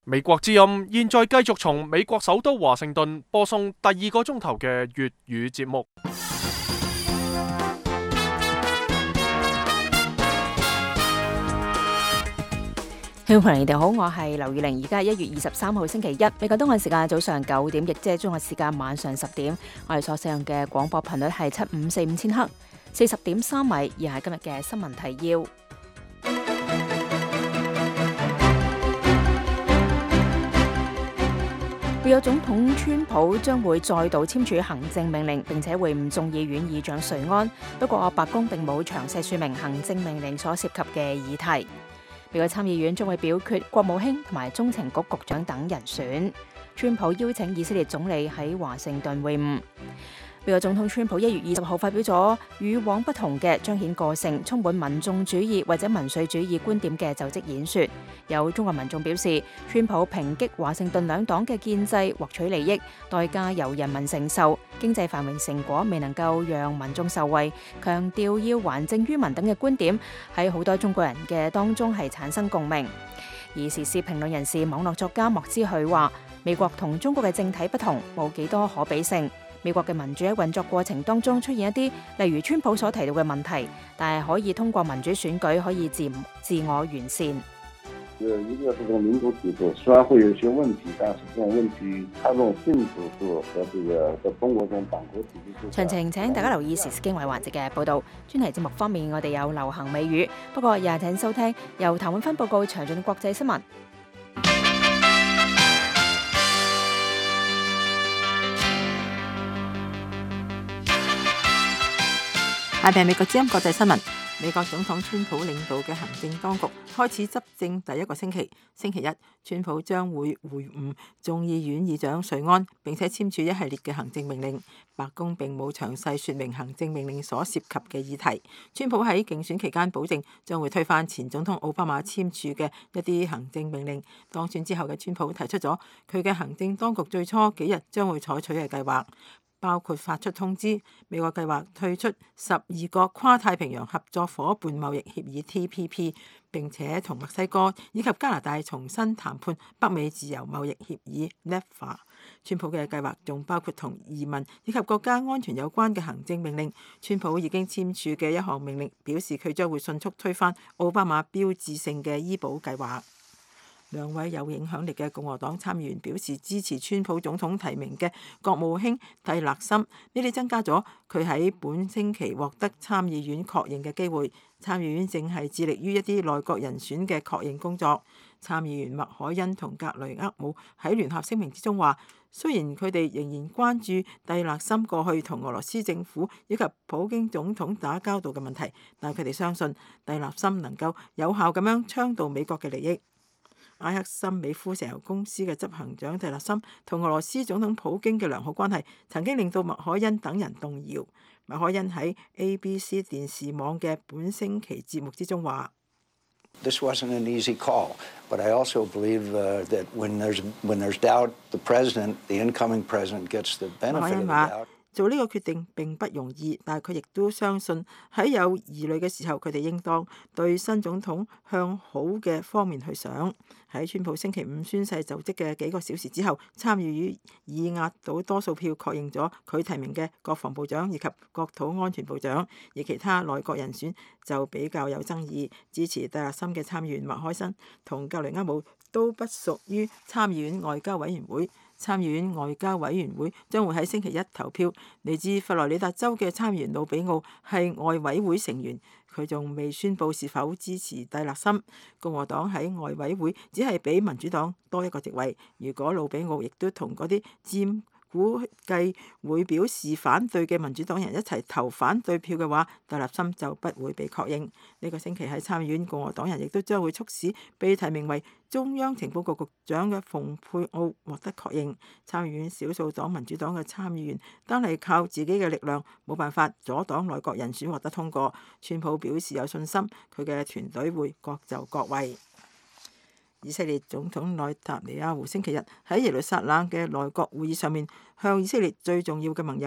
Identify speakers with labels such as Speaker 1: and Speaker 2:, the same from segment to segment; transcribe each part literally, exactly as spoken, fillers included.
Speaker 1: 美國之音現在繼續從美國首都華盛頓播送第二個鐘頭嘅粵語節目。
Speaker 2: 聽眾朋友，你哋好，我係劉宇玲，而家係一月二十三號星期一，美國東岸時間早上九點，亦即係中國時間晚上十點。我哋所使用嘅廣播頻率係七五四五千赫，四十點三米。以下係今日嘅新聞提要。美國總統川普將會再度簽署行政命令，並且會晤眾議院議長瑞安。不過白宮並冇詳細說明行政命令所涉及嘅議題。美國參議院將會表決國務卿同埋中情局局長等人選。川普邀請以色列總理喺華盛頓會晤。美國總統川普一月二十號發表咗與往不同嘅彰顯個性、充滿民眾主義或者民粹主義觀點嘅就職演說。有中國民眾表示，川普抨擊華盛頓兩黨嘅建制獲取利益，代價由人民承受，經濟繁榮成果未能夠讓民眾受惠，強調要還政於民等嘅觀點喺好多中國人嘅當中係產生共鳴。而時事評論人士、網絡作家莫之許話，美國同中國嘅政體不同，冇幾多可比性。美國嘅民主喺運作過程當中出現一啲，例如川普所提到嘅問題，但係可以通過民主選舉可以自自我完善。
Speaker 3: 一個這種民主制度，雖然會有些問題，但是這種問題，它這種性質是和這個在中國這種黨國體制。
Speaker 2: 詳情請大家留意時事經緯環節嘅報導。專題節目方面，我哋有流行美語，不過也請收聽由譚永芬報告詳盡國際新聞。
Speaker 4: 下邊係美國之音國際新聞。美國總統川普領導嘅行政當局開始執政第一個星期，星期一，川普將會會晤眾議院議長瑞安，並且簽署一系列嘅行政命令。白宮並冇詳細說明行政命令所涉及嘅議題。川普喺競選期間保證將會推翻前總統奧巴馬簽署嘅一啲行政命令。當選之後嘅川普提出咗佢嘅行政當局最初幾日將會採取嘅計劃，包括發出通知，美國計劃退出十二個跨太平洋合作夥伴貿易協議 T P P， 並且同墨西哥以及加拿大重新談判北美自由貿易協議 N A F T A。 川普嘅計劃仲包括同移民以及國家安全有關嘅行政命令。川普已經簽署嘅一項命令表示佢將會迅速推翻奧巴馬標誌性嘅醫保計劃。兩位有影響力嘅共和黨參議員表示支持川普總統提名嘅國務卿蒂勒森，呢啲增加咗佢喺本星期獲得參議院確認嘅機會。參議院正係致力於一啲內閣人選嘅確認工作。參議員麥凱恩同格雷厄姆喺聯合聲明之中話，雖然佢哋仍然關注蒂勒森過去同俄羅斯政府以及普京總統打交道嘅問題，但佢哋相信蒂勒森能夠有效咁樣倡導美國嘅利益。埃克森美孚石油公司嘅執行長蒂勒森同俄羅斯總統普京嘅良好關係，曾經令到麥凱恩等人動搖。麥凱恩喺 A B C 電視網嘅本星期節目之中話
Speaker 5: ：This wasn't an easy call, but I also believe that when there's when there's doubt, the president, the incoming president, gets the benefit of the doubt.
Speaker 4: 做呢個決定並不容易，但係佢亦都相信喺有疑慮嘅時候，佢哋應當對新總統向好嘅方面去想。喺川普星期五宣誓就職嘅幾個小時之後，參議院以壓倒多數票確認咗佢提名嘅國防部長以及國土安全部長，而其他內閣人選就比較有爭議。支持蒂勒森嘅參議員麥凱森同格雷厄姆都不屬於參議院外交委員會。參議院外交委員會將會喺星期一投票。嚟自佛羅里達州嘅參議員魯比奧係外委會成員，佢仲未宣佈是否支持蒂勒森。共和黨喺外委會只係比民主黨多一個席位。如果魯比奧亦都同嗰啲佔估計會表示反對嘅民主黨人一齊投反對票嘅話，蒂勒森就不會被確認。呢個星期喺參議院，共和黨人亦都將會促使被提名為中央情報局局長嘅蓬佩奧獲得確認。參議院少數黨民主黨嘅參議員單係靠自己嘅力量，冇辦法阻擋內閣人選獲得通過。川普表示有信心，佢嘅團隊會各就各位。以色列總統內塔尼亞胡星期日喺耶路撒冷嘅內閣會議上面，向以色列最重要嘅盟友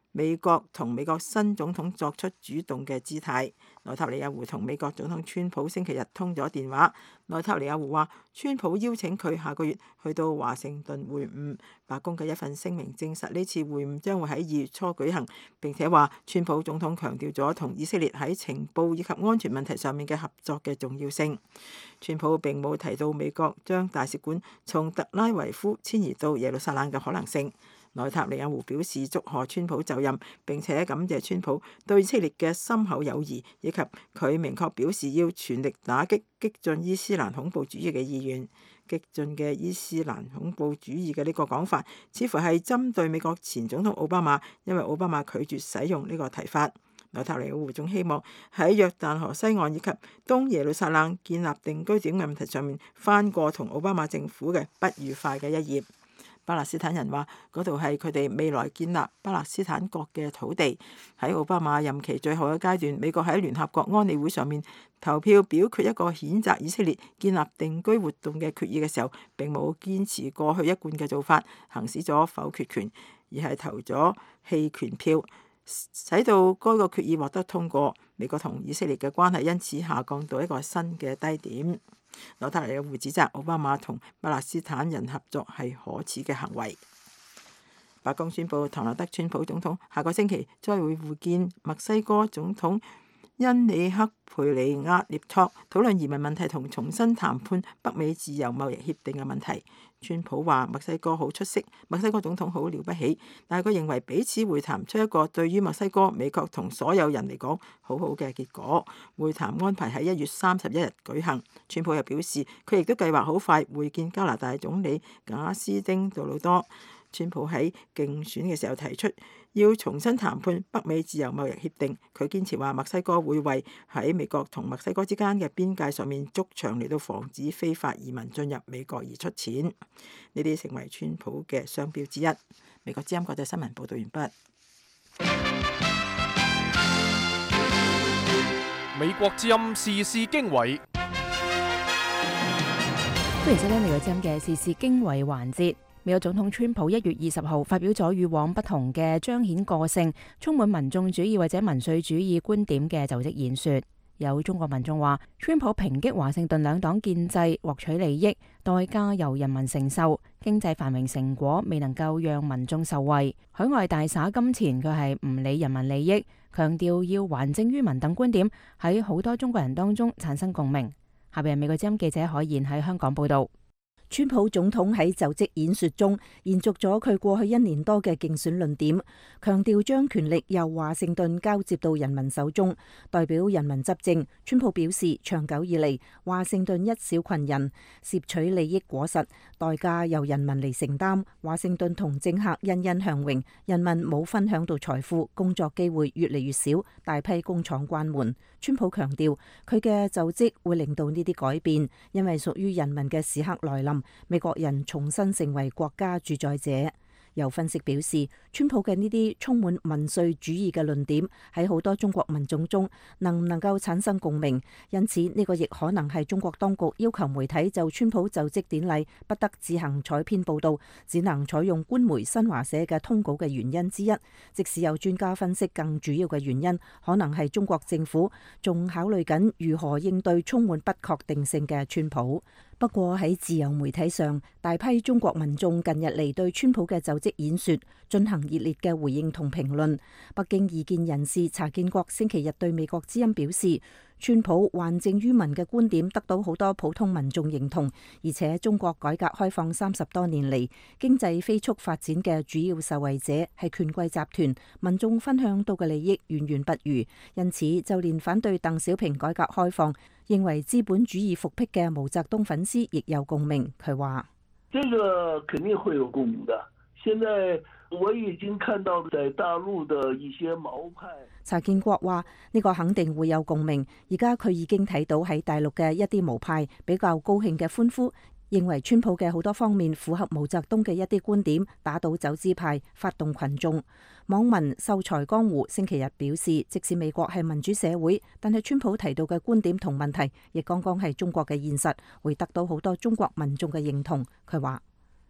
Speaker 4: 美國同美國新總統作出主動嘅姿態。內塔尼亞胡同美國總統川普星期日通咗電話。內塔尼亞胡話，川普邀請佢下個月去到華盛頓會晤。白宮嘅一份聲明證實呢次會晤將會喺二月初舉行，並且話川普總統強調咗同以色列喺情報以及安全問題上面嘅合作嘅重要性。川普並冇提到美國將大使館從特拉維夫遷移到耶路撒冷嘅可能性。內塔尼亞胡表示祝賀川普就任，並且感謝川普對以色列嘅深厚友誼，以及佢明確表示要全力打擊激進伊斯蘭恐怖主義嘅意願。激進嘅伊斯蘭恐怖主義嘅呢個講法，似乎係針對美國前總統奧巴馬，因為奧巴馬拒絕使用呢個提法。內塔尼亞胡仲希望喺約旦河西岸以及東耶路撒冷建立定居點嘅問題上面翻過同奧巴馬政府嘅不愉快嘅一頁。巴勒斯坦人話嗰度係佢哋未來建立巴勒斯坦國嘅土地。喺奧巴馬任期最後嘅階段，美國喺聯合國安理會上面投票表決一個譴責以色列建立定居活動嘅決議嘅時候，並冇堅持過去一貫嘅做法，行使咗否決權，而係投咗棄權票，使到該個決議獲得通過。美國同以色列嘅關係因此下降到一個新嘅低點。內塔尼亞胡指責奧巴馬同巴勒斯坦人合作係可恥嘅行為。白宮宣布，唐納德·川普總統下個星期將會會見墨西哥總統恩里克·佩里亞涅托，討論移民問題同重新談判北美自由貿易協定嘅問題。川普話墨西哥好出色，墨西哥總統好了不起，但係佢認為彼此會談出一個對於墨西哥、美國同所有人嚟講好好嘅結果。會談安排喺一月三十一日舉行。川普又表示，佢亦都計劃好快會見加拿大總理賈斯汀·杜魯多。川普喺競選嘅時候提出要重新談判北美自由貿易協定，佢堅持話墨西哥會為喺美國同墨西哥之間嘅邊界上面築牆嚟到防止非法移民進入美國而出錢，呢啲成為川普嘅商標之一。美國之音國際新聞報道完畢。
Speaker 1: 美國之音時事經緯，
Speaker 2: 歡迎收聽美國之音嘅時事經緯環節。美國總統川普一月二十號發表咗與往不同嘅彰顯個性、充滿民眾主義或者民粹主義觀點嘅就職演說。有中國民眾話，川普抨擊華盛頓兩黨建制獲取利益，代價由人民承受，經濟繁榮成果未能夠讓民眾受惠，海外大灑金錢佢係唔理人民利益，強調要還政於民等觀點喺好多中國人當中產生共鳴。下邊係美國之音記者海燕喺香港報道。
Speaker 6: 川普總統喺就職演說中延續咗佢過去一年多嘅競選論點，強調將權力由華盛頓交接到人民手中，代表人民執政。川普表示，長久以嚟，華盛頓一小群人攝取利益果實，代價由人民嚟承擔。華盛頓同政客欣欣向榮，人民冇分享到財富，工作機會越嚟越少，大批工廠關門。川普強調，佢嘅就職會令到呢啲改變，因為屬於人民嘅時刻來臨。美國人重新成為國家主宰者。有分析表示，川普嘅呢啲充滿民粹主義嘅論點喺好多中國民眾中能唔能夠產生共鳴，因此呢個亦可能係中國當局要求媒體就川普就職典禮不得自行採編報導，只能採用官媒新華社嘅通稿嘅原因之一。即使有專家分析，更主要嘅原因可能係中國政府仲考慮緊如何應對充滿不確定性嘅川普。不過喺自由媒體上，大批中國民眾近日嚟對川普嘅就職演說進行熱烈嘅回應同評論。北京異見人士查建國星期日對美國之音表示，川普還政於民嘅觀點得到好多普通民眾認同，而且中國改革開放三十多年嚟，經濟飛速發展嘅主要受惠者係權貴集團，民眾分享到嘅利益遠遠不如。因此，就連反對鄧小平改革開放，認為資本主義復辟嘅毛澤東粉絲亦有共鳴。佢話：
Speaker 7: 這個肯定會有共鳴的。現在我已經看到在大陸的一些毛派。
Speaker 6: 查建國話：呢個肯定會有共鳴。而家佢已經睇到喺大陸嘅一啲毛派比較高興嘅歡呼，認為川普嘅好多方面符合毛澤東嘅一啲觀點，打倒走資派，發動群眾。網民秀才江湖星期日表示，即使美國係民主社會，但係川普提到嘅觀點同問題，亦剛剛係中國嘅現實，會得到好多中國民眾嘅認同。佢話：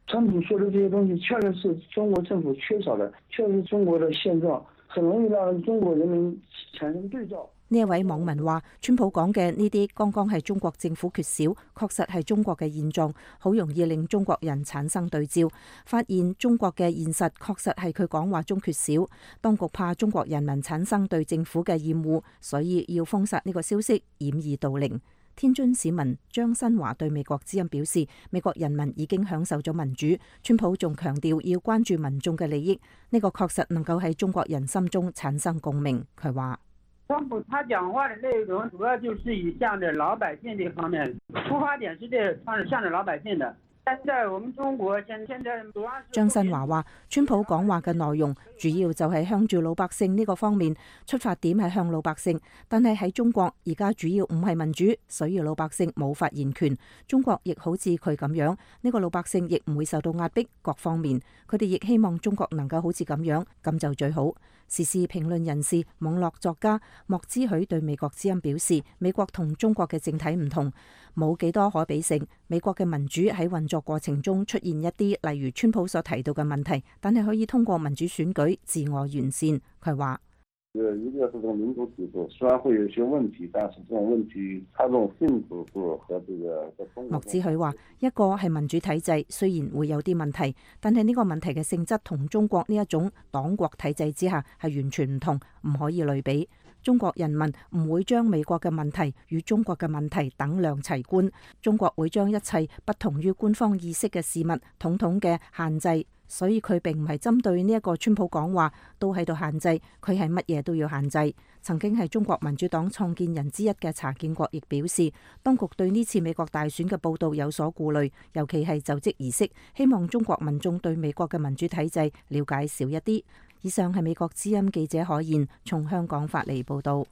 Speaker 7: 川普說的這些東西確實是中國政府缺少的，確實中國的現狀很容易讓中國人民產生對照。
Speaker 6: 呢一位網民話，川普講嘅呢啲剛剛係中國政府缺少，確實係中國嘅現狀，好容易令中國人產生對照，發現中國嘅現實確實係佢講話中缺少。當局怕中國人民產生對政府嘅厭惡，所以要封殺呢個消息，掩耳盜鈴。天津市民張新華對美國之音表示，美國人民已經享受咗民主，川普仲強調要關注民眾嘅利益，呢個確實能夠喺中國人心中產生共鳴。佢話，
Speaker 8: 川普他講話的內容主要就是以向着老百姓這方面，出發點是這向着老百姓的。現在我們中國現現在
Speaker 6: 張新華話，川普講話嘅內容主要就係向住老百姓呢個方面，出發點係向老百姓，但係喺中國而家主要唔係民主，所以老百姓冇發言權。中國亦好似佢咁樣，呢個老百姓亦唔會受到壓迫，各方面佢哋亦希望中國能夠好似咁樣，咁就最好。時事評論人士、網絡作家莫之許對美國之音表示，美國同中國嘅政體唔同，冇幾多可比性。美國嘅民主喺運作過程中出現一啲例如川普所提到嘅問題，但係可以通過民主選舉自我完善。佢話，
Speaker 3: 一個是這種民主制度，雖然會有些問題，但是這種問題，它這種性質是和這個。
Speaker 6: 莫子許話，一個係民主體制，雖然會有啲問題，但係呢個問題嘅性質同中國呢一種黨國體制之下係完全唔同，唔可以類比。中國人民唔會將美國嘅問題與中國嘅問題等量齊觀，中國會將一切不同於官方意識嘅事物統統嘅限制。所以佢並唔係針對呢一個川普講話都喺度限制，佢係乜嘢都要限制。曾經係中國民主黨創建人之一嘅查建國亦表示，當局對呢次美國大選嘅報導有所顧慮，尤其係就職儀式，希望中國民眾對美國嘅民主體制了解少一啲。以上係美國之音記者可言從香港發嚟報導。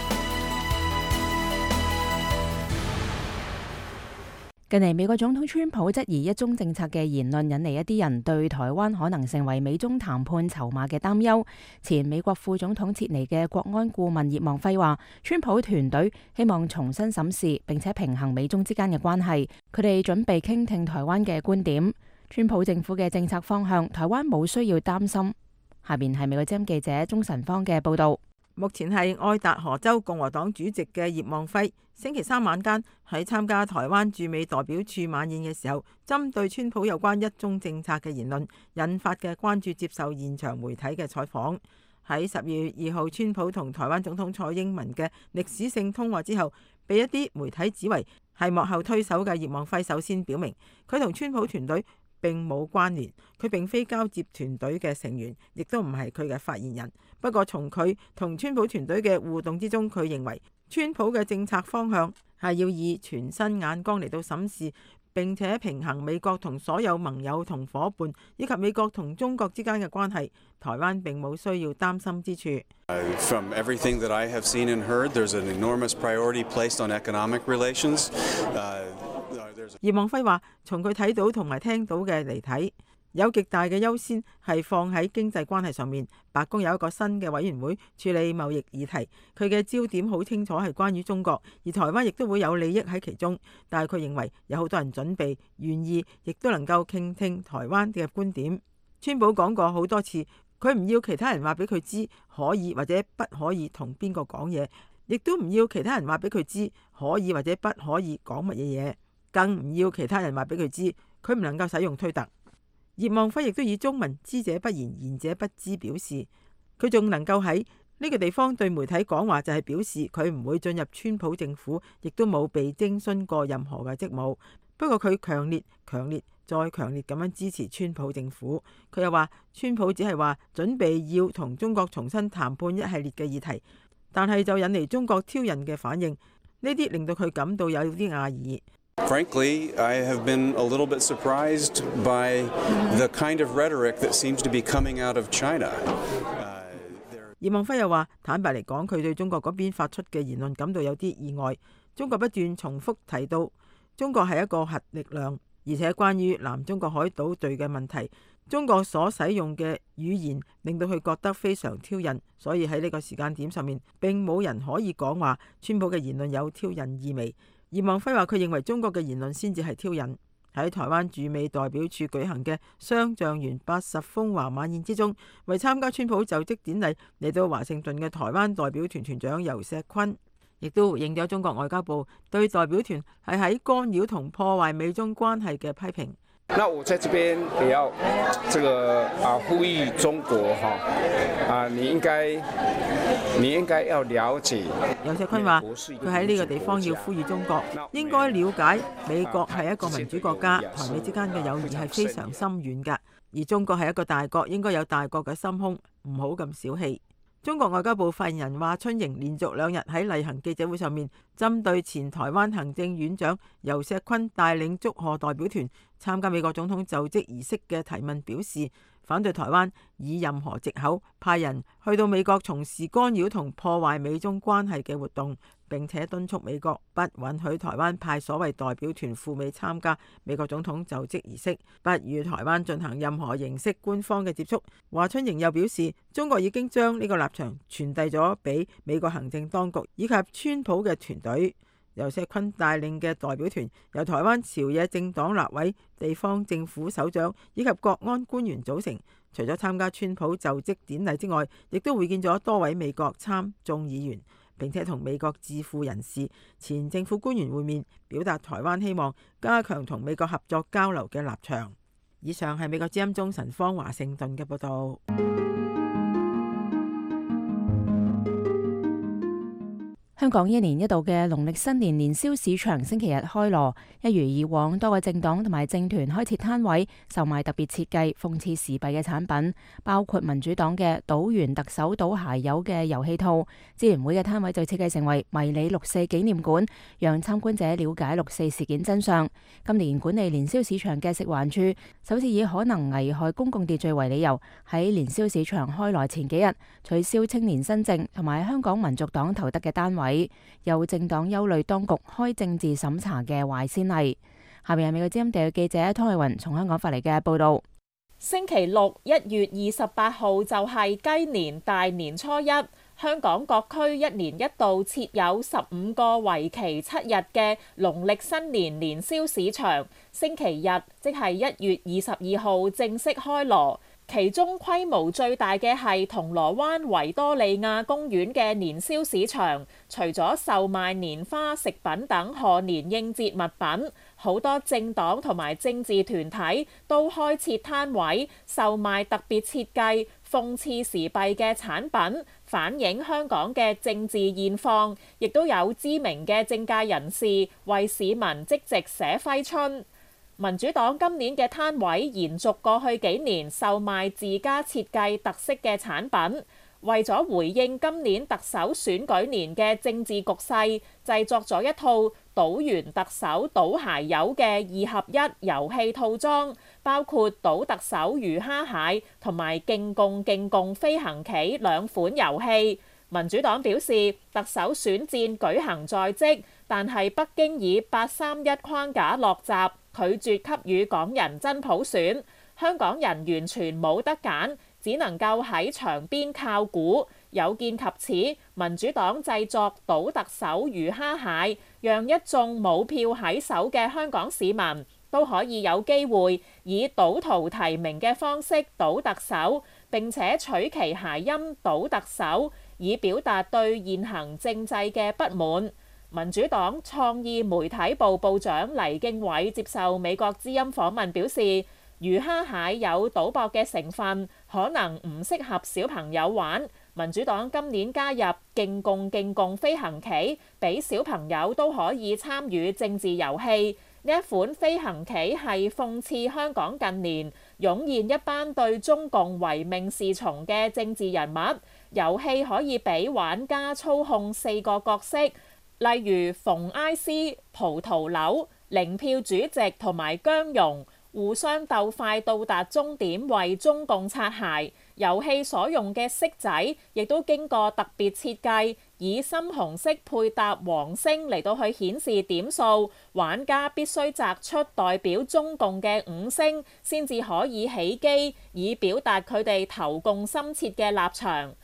Speaker 2: 近嚟美國總統川普質疑一中政策嘅言論引嚟一啲人對台灣可能成為美中談判籌碼嘅擔憂。前美國副總統切尼嘅國安顧問葉望輝話，川普團隊希望重新審視並且平衡美中之間嘅關係，佢哋準備傾聽台灣嘅觀點。川普政府嘅政策方向，台灣冇需要擔心。下邊係美國之音記者鍾晨芳嘅報道。
Speaker 4: 目前係愛達荷州共和黨主席嘅葉望輝，星期三晚間喺參加台灣駐美代表處晚宴嘅時候，針對川普有關一中政策嘅言論引發嘅關注，接受現場媒體嘅採訪。喺十二月二號，川普同台灣總統蔡英文嘅歷史性通話之後，被一啲媒體指為係幕後推手嘅葉望輝，首先表明佢同川普團隊並冇關聯，佢並非交接團隊嘅成員，亦都唔係佢嘅發言人。不過從佢同川普團隊嘅互動之中，佢認為川普嘅政策方向係要以全新眼光嚟到審視，並且平衡美國同所有盟友同夥伴，以及美國同中國之間嘅關係。台灣並冇需要擔心之處。
Speaker 9: From everything that I have seen and heard, there's an enormous priority placed on economic relations.
Speaker 4: 葉望輝話：從佢睇到同埋聽到嘅嚟睇，有極大嘅優先係放喺經濟關係上面。白宮有一個新嘅委員會處理貿易議題，佢嘅焦點好清楚係關於中國，而台灣亦都會有利益喺其中。但係佢認為有好多人準備、願意，亦都能夠傾聽台灣嘅觀點。川普講過好多次，佢唔要其他人話俾佢知可以或者不可以同邊個講嘢，亦都唔要其他人話俾佢知可以或者不可以講乜嘢嘢。更唔要其他人話俾佢知，佢唔能夠使用推特。葉望輝亦都以中文知者不言，言者不知表示，佢仲能夠喺呢個地方對媒體講話，就係表示佢唔會進入川普政府，亦都冇被徵詢過任何嘅職務。不過佢強烈、強烈再強烈咁樣支持川普政府。佢又話，川普只係話準備要同中國重新談判一系列嘅議題，但係就引嚟中國挑釁嘅反應，呢啲令到佢感到有啲訝異。
Speaker 9: Frankly, I have been a little bit surprised by the kind of rhetoric that seems to be coming out of China.
Speaker 4: 葉望輝又話：坦白嚟講，佢對中國嗰邊發出嘅言論感到有啲意外。中國不斷重複提到中國係一個核力量，而且關於南中國海島隊嘅問題，中國所使用嘅語言令到佢覺得非常挑釁。所以喺呢個時間點上面，並冇人可以講話川普嘅言論有挑釁意味。葉望輝話：佢認為中國嘅言論先至係挑釁。 喺台灣駐美代表處舉行嘅雙橡園八十風華晚宴之中，為參加川普就職典禮嚟到華盛頓嘅台灣代表團團長游錫堃，亦都回應咗中國外交部對代表團係喺干擾同破壞美中關係嘅批評。
Speaker 10: 那我在這邊也要這個啊呼籲中國哈啊，你應該你應該要了解。
Speaker 4: 游錫堃話：佢喺呢個地方要呼籲中國應該了解美國係一個民主國家，台美之間嘅友誼係非常深遠㗎，而中國係一個大國，應該有大國嘅心胸，唔好咁小氣。中國外交部發言人華春瑩連續兩日喺例行記者會上面，針對前台灣行政院長游錫堃帶領祝賀代表團參加美國總統就職儀式嘅提問表示，反對台灣以任何藉口派人去到美國從事干擾同破壞美中關係嘅活動，並且敦促美國不允許台灣派所謂代表團赴美參加美國總統就職儀式，不與台灣進行任何形式官方嘅接觸。華春瑩又表示，中國已經將呢個立場傳遞咗俾美國行政當局以及川普嘅團隊。游錫堃帶領嘅代表團由台灣朝野政黨立委、地方政府首長以及國安官員組成，除咗參加川普就職典禮之外，亦都會見咗多位美國參眾議員，並且同美國智庫人士、前政府官員會面，表達台灣希望加強同美國合作交流嘅立場。以上係美國之音中神方華盛頓嘅報導。
Speaker 2: 香港一年一度嘅農曆新年年宵市場星期日開鑼，一如以往，多個政黨同埋政團開設攤位，售賣特別設計諷刺時弊嘅產品，包括民主黨嘅賭完特首賭鞋友嘅遊戲套，支聯會嘅攤位就設計成為迷你六四紀念館，讓參觀者了解六四事件真相。今年管理年宵市場嘅食環署首次以可能危害公共秩序為理由，喺年宵市場開鑼前幾日取消青年新政同埋香港民族黨投得嘅單位。有政黨憂慮當局開政治審查嘅壞先例。下面係美國之音地記者湯慧雲從香港發嚟嘅報道。
Speaker 11: 星期六一月二十八號就係雞年大年初一，香港各區一年一度設有十五個為期七日嘅農曆新年年宵市場，星期日即係一月二十二號正式開鑼。其中規模最大嘅係銅鑼灣維多利亞公園嘅年宵市場，除咗售賣年花、食品等賀年應節物品，好多政黨同埋政治團體都開設攤位，售賣特別設計諷刺時弊嘅產品，反映香港嘅政治現況，亦都有知名嘅政界人士為市民積極寫揮春。民主黨今年嘅攤位延續過去幾年售賣自家設計特色嘅產品，為咗回應今年特首選舉年嘅政治局勢，製作咗一套賭完特首賭鞋友嘅二合一遊戲套裝，包括賭特首魚蝦蟹同埋勁共勁共飛行棋兩款遊戲。民主黨表示，特首選戰舉行在即，但係北京以八三一框架落閘，拒絕給予港人真普選，香港人完全冇得揀，只能夠喺場邊靠估。有見及此，民主黨製作賭特首魚蝦蟹，讓一眾冇票喺手嘅香港市民都可以有機會以賭徒提名嘅方式賭特首，並且取其諧音賭特首，以表達對現行政制嘅不滿。民主黨創意媒體部部長黎敬偉接受美國之音訪問表示，魚蝦蟹有賭博嘅成分，可能唔適合小朋友玩。民主黨今年加入勁共勁共飛行棋，俾小朋友都可以參與政治遊戲。呢一款飛行棋係諷刺香港近年湧現一班對中共唯命是從嘅政治人物。遊戲可以俾玩家操控四個角色，例如馮埃斯、葡萄柳、零票主席同埋姜蓉，互相鬥快到達終點，為中共擦鞋。遊戲所用嘅骰仔亦都經過特別設計，以深紅色配搭黃星嚟到去顯示點數。玩家必須擲出代表中共嘅五星，先至可以起機，以表達佢哋投共深切嘅立場。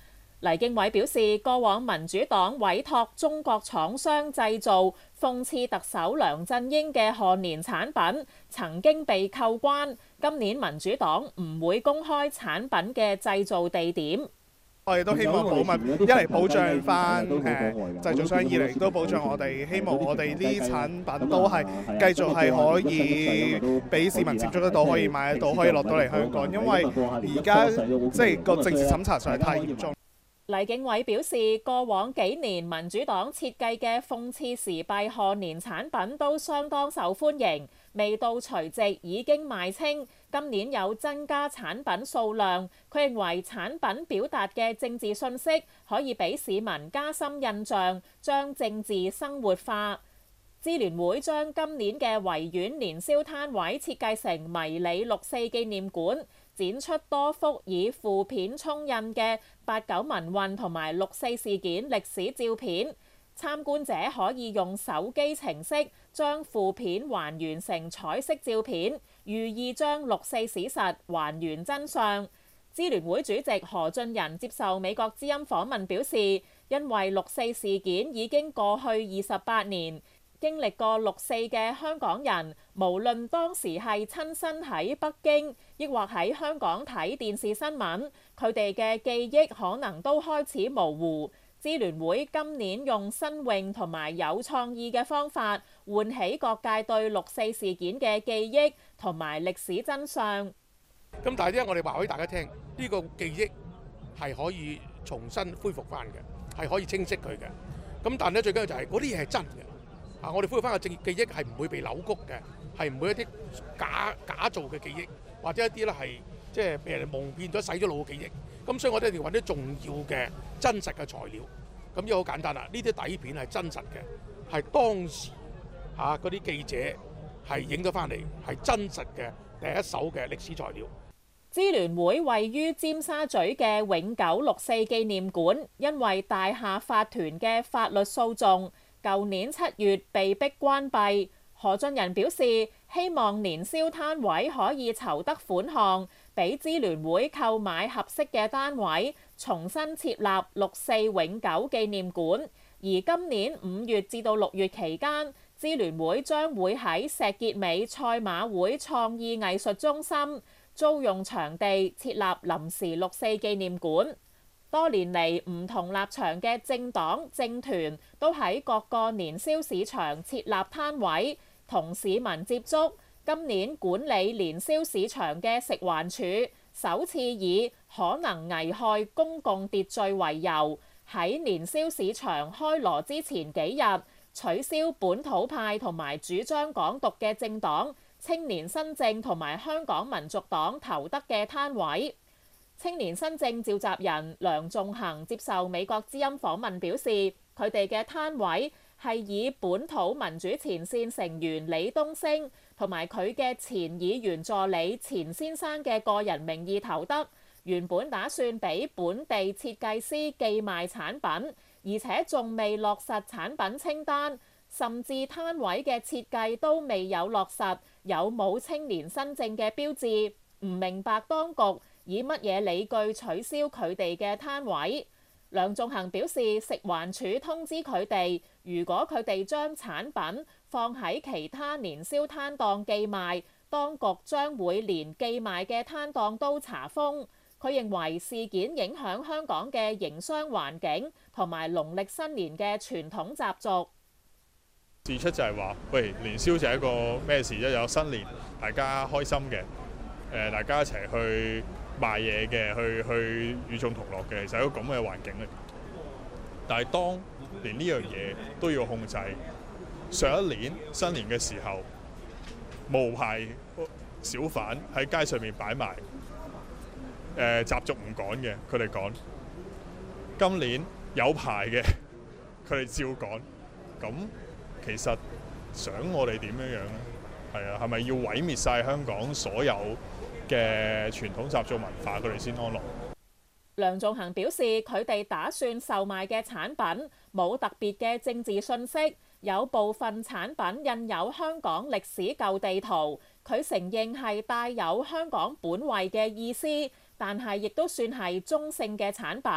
Speaker 11: 黎敬偉表示，過往民主黨委託中國廠商製造諷刺特首梁振英嘅賀年產品，曾經被扣關。今年民主黨唔會公開產品嘅製造地點。
Speaker 12: 我哋都希望保密，一嚟保障翻誒製造商，二嚟都保障我哋，希望我哋啲產品都係繼續係可以俾市民接觸得到，可以買得到，可以落到嚟香港。因為而家即係個政治審查實在太嚴重。
Speaker 11: 黎敬偉表示，過往幾年民主黨設計嘅諷刺時弊賀年產品都相當受歡迎，未到除夕已經賣清。今年有增加產品數量，佢認為產品表達嘅政治訊息可以俾市民加深印象，將政治生活化。支聯會將今年嘅維園年宵攤位設計成迷你六四紀念館，展出多幅以負片沖印嘅八九民運同埋六四事件歷史照片。參觀者可以用手機程式將負片還原成彩色照片，寓意將六四史實還原真相。支聯會主席何俊仁接受美國之音訪問表示，因為六四事件已經過去二十八年，經歷過六四嘅香港人，無論當時係親身喺北京，抑或喺香港睇電視新聞，佢哋嘅記憶可能都開始模糊。支聯會今年用新穎同埋有創意嘅方法，喚起各界對六四事件嘅記憶同埋歷史真相。
Speaker 13: 咁但係咧，我哋話俾大家聽，呢個記憶係可以重新恢復翻嘅，係可以清晰佢嘅。咁但係咧，最緊要就係嗰啲嘢係真嘅。啊，我哋恢復翻個記記憶係唔會被扭曲嘅，係唔會一啲假假造嘅記憶，或者一啲咧係即係俾人蒙騙咗、洗咗腦嘅記憶。咁所以我哋一定要揾啲重要嘅真實嘅材料。咁呢個好簡單啦，呢啲底片係真實嘅，係當時嚇嗰啲記者係影咗翻嚟，係真實嘅第一手嘅歷史材料。
Speaker 11: 支聯會位於尖沙咀嘅永久六四紀念館，因為大廈法團嘅法律訴訟，舊年七月被迫關閉。何俊仁表示，希望年宵攤位可以籌得款項，俾支聯會購買合適嘅單位，重新設立六四永久紀念館。而今年五月至到六月期間，支聯會將會喺石硤尾賽馬會創意藝術中心租用場地設立臨時六四紀念館。多年嚟，唔同立場嘅政黨政團都喺各個年宵市場設立攤位，同市民接觸。今年管理年宵市場嘅食環署首次以可能危害公共秩序為由，喺年宵市場開鑼之前幾日取消本土派同埋主張港獨嘅政黨青年新政同埋香港民族黨投得嘅攤位。青年新政召集人梁頌恆接受美國之音訪問表示，佢哋嘅攤位係以本土民主前線成員李東升同埋佢嘅前議員助理錢先生嘅個人名義投得，原本打算俾本地設計師寄賣產品，而且仲未落實產品清單，甚至攤位嘅設計都未有落實有冇青年新政嘅標誌，唔明白當局以乜嘢理據取消佢哋嘅攤位。梁頌恆表示，食環署通知佢哋，如果佢哋將產品放喺其他年宵攤檔寄賣，當局將會連寄賣嘅攤檔都查封。佢認為事件影響香港嘅營商環境同埋農曆新年嘅傳統習俗。
Speaker 14: 指出就係話，喂，年宵就係一個咩事啫？有新年，大家開心嘅，誒，大家一齊去賣嘢嘅，去去與眾同樂嘅，其實係一個咁嘅環境嚟。但係當連呢樣嘢都要控制，上一年新年嘅時候，無牌小販喺街上面擺賣，誒習俗唔趕嘅，佢哋趕。今年有牌嘅，佢哋照趕。咁其實想我哋點樣樣咧？係啊，係咪要毀滅晒香港所有嘅傳統習俗文化，佢哋先安樂？
Speaker 11: 梁頌恆表示，佢哋打算售賣嘅產品冇特別嘅政治訊息，有部分產品印有香港歷史舊地圖，佢承認係帶有香港本位嘅意思，但係亦都算係中性嘅產品。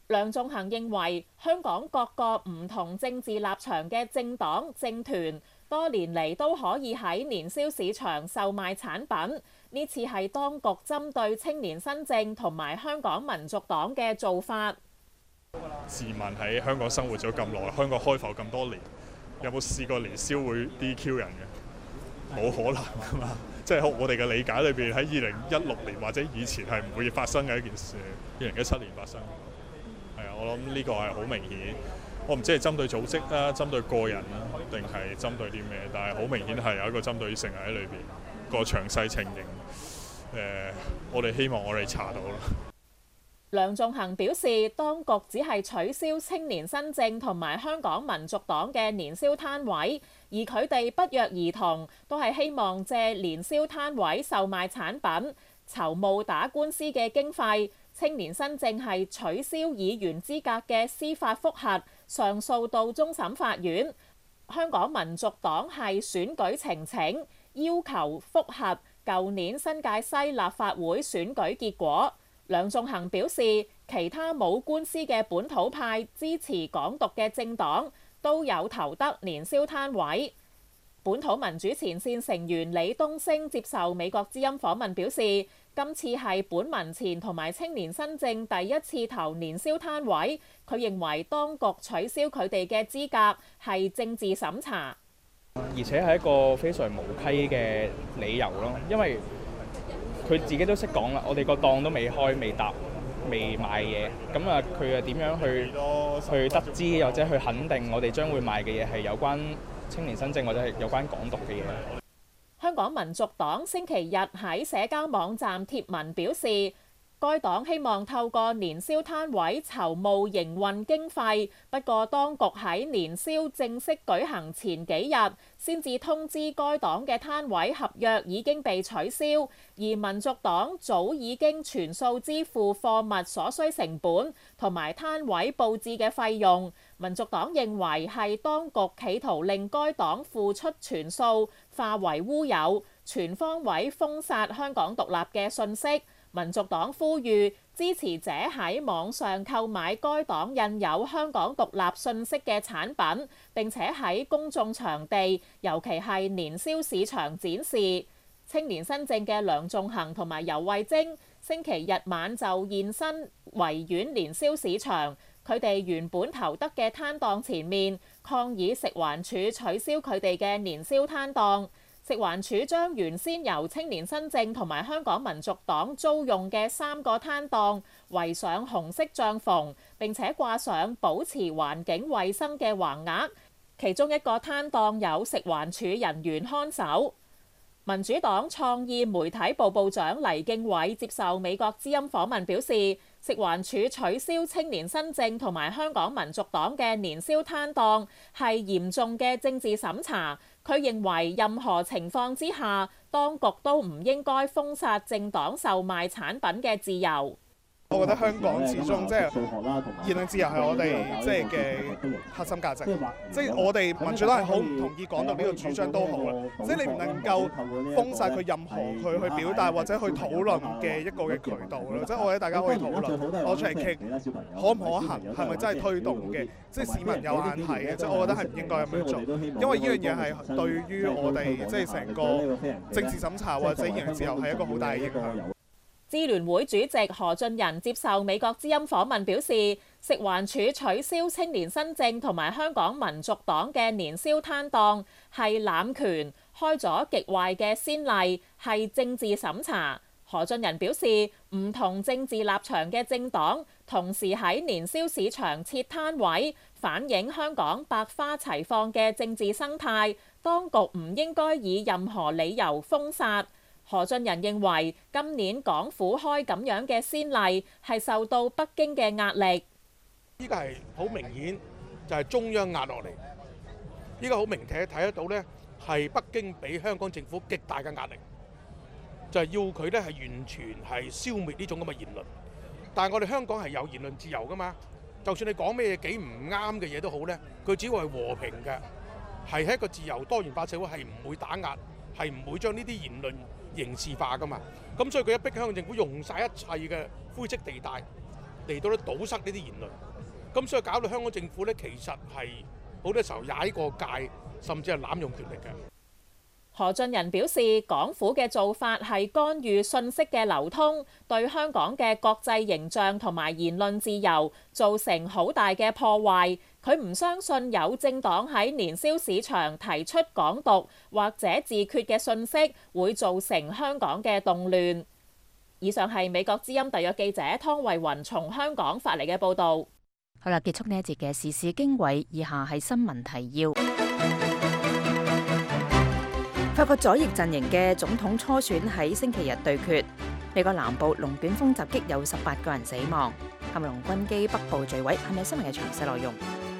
Speaker 11: 梁頌恆認為，香港各個唔同政治立場嘅政黨政團多年嚟都可以喺年宵市場售賣產品，呢次係當局針對青年新政同埋香港民族黨嘅做法。
Speaker 14: 自問喺香港生活咗咁耐，香港開埠咁多年，有冇試過年宵會 D Q 人嘅？冇可能㗎嘛！即係我哋嘅理解裏邊，喺二零一六年或者以前係唔會發生嘅一件事，二零一七年發生。係啊，我諗呢個係好明顯。我唔知係針對組織啦、針對個人啦，定係針對啲咩？但係好明顯係有一個針對性喺裏邊。個詳細情形，誒、呃，我哋希望我哋查到啦。
Speaker 11: 梁頌恆表示，當局只係取消青年新政同埋香港民族黨嘅年宵攤位，而佢哋不約而同都係希望借年宵攤位售賣產品，籌募打官司嘅經費。青年新政係取消議員資格嘅司法覆核，上訴到終審法院。香港民族黨係選舉呈請，要求覆核舊年新界西立法會選舉結果。梁頌恆表示，其他冇官司嘅本土派支持港獨嘅政黨都有投得年宵攤位。本土民主前線成員李東升接受美國之音訪問表示，今次係本民前同埋青年新政第一次投年宵攤位，佢認為當局取消佢哋嘅資格係政治審查，
Speaker 15: 而且係一個非常無稽嘅理由咯，因為佢自己都識講啦，我哋個檔都未開、未搭、未賣嘢，咁啊佢又點樣去去得知或者去肯定我哋將會賣嘅嘢係有關青年新政或者係有關港獨嘅嘢？
Speaker 11: 香港民族黨星期日喺社交網站貼文表示，該黨希望透過年宵攤位籌募營運經費，不過當局喺年宵正式舉行前幾日先至通知該黨嘅攤位合約已經被取消，而民族黨早已經全數支付貨物所需成本同埋攤位佈置嘅費用。民族黨認為係當局企圖令該黨付出全數化為烏有，全方位封殺香港獨立嘅訊息。民族黨呼籲支持者喺網上購買該黨印有香港獨立訊息嘅產品，並且喺公眾場地，尤其係年宵市場展示。青年新政嘅梁頌恆同埋游蕙禎星期日晚就現身維園年宵市場，佢哋原本投得嘅攤檔前面抗議食環署取消佢哋嘅年宵攤檔。食環署將原先由青年新政同埋香港民族黨租用嘅三個攤檔圍上紅色帳篷，並且掛上保持環境衛生嘅橫額。其中一個攤檔有食環署人員看守。民主黨創意媒體部部長黎敬偉接受美國之音訪問表示，食環署取消青年新政同埋香港民族黨嘅年宵攤檔係嚴重嘅政治審查。佢認為任何情況之下，當局都唔應該封殺政黨售賣產品嘅自由。
Speaker 12: 我覺得香港始終即係言論自由係我哋即係嘅核心價值，即係我哋民主黨係好唔同意港獨呢個主張都好啦，即係你唔能夠封殺佢任何佢去表達或者去討論嘅一個嘅渠道咯，即係我覺得大家可以討論，攞出嚟傾，可唔可行，係咪真係推動嘅，即係市民有眼睇嘅，即係我覺得係唔應該咁樣做，因為呢樣嘢係對於我哋即係成個政治審查或者言論自由係一個好大嘅影響。
Speaker 11: 支聯會主席何俊仁接受美國之音訪問表示，食環署取消青年新政同埋香港民族黨嘅年宵攤檔係濫權，開咗極壞嘅先例，係政治審查。何俊仁表示，唔同政治立場嘅政黨同時喺年宵市場設攤位，反映香港百花齊放嘅政治生態，當局唔應該以任何理由封殺。何俊仁認為，今年港府開咁樣嘅先例係受到北京嘅壓力。
Speaker 13: 呢個係好明顯，就係中央壓落嚟。呢個好明睇睇得到呢，係北京俾香港政府極大嘅壓力，就係要佢呢係完全係消滅呢種咁嘅言論。但係我哋香港係有言論自由㗎嘛，就算你講咩幾唔啱嘅嘢都好呢，佢只會係和平嘅，係喺一個自由多元化社會，係唔會打壓，係唔會將呢啲言論刑事化噶嘛，咁所以佢一逼香港政府用晒一切嘅灰色地帶， 嚟到咧堵塞呢啲言論。咁所以搞到香港政府咧，其實係好多時候踩過界，甚至係濫用權力嘅。
Speaker 11: 何俊仁表示，港府嘅做法係干預信息嘅流通，對香港嘅國際形象同埋言論自由造成好大嘅破壞。佢唔相信有政黨喺年宵市場提出港獨或者自決嘅信息，會造成香港嘅動亂。以上係美國之音特約記者湯慧雲從香港發嚟嘅報導。
Speaker 2: 好啦，結束呢一節嘅時事經緯，以下係新聞提要。法國左翼陣營嘅總統初選喺星期日對決。美國南部龍捲風襲擊有十八個人死亡。喀麥隆軍機北部墜毀，係咪新聞嘅詳細內容？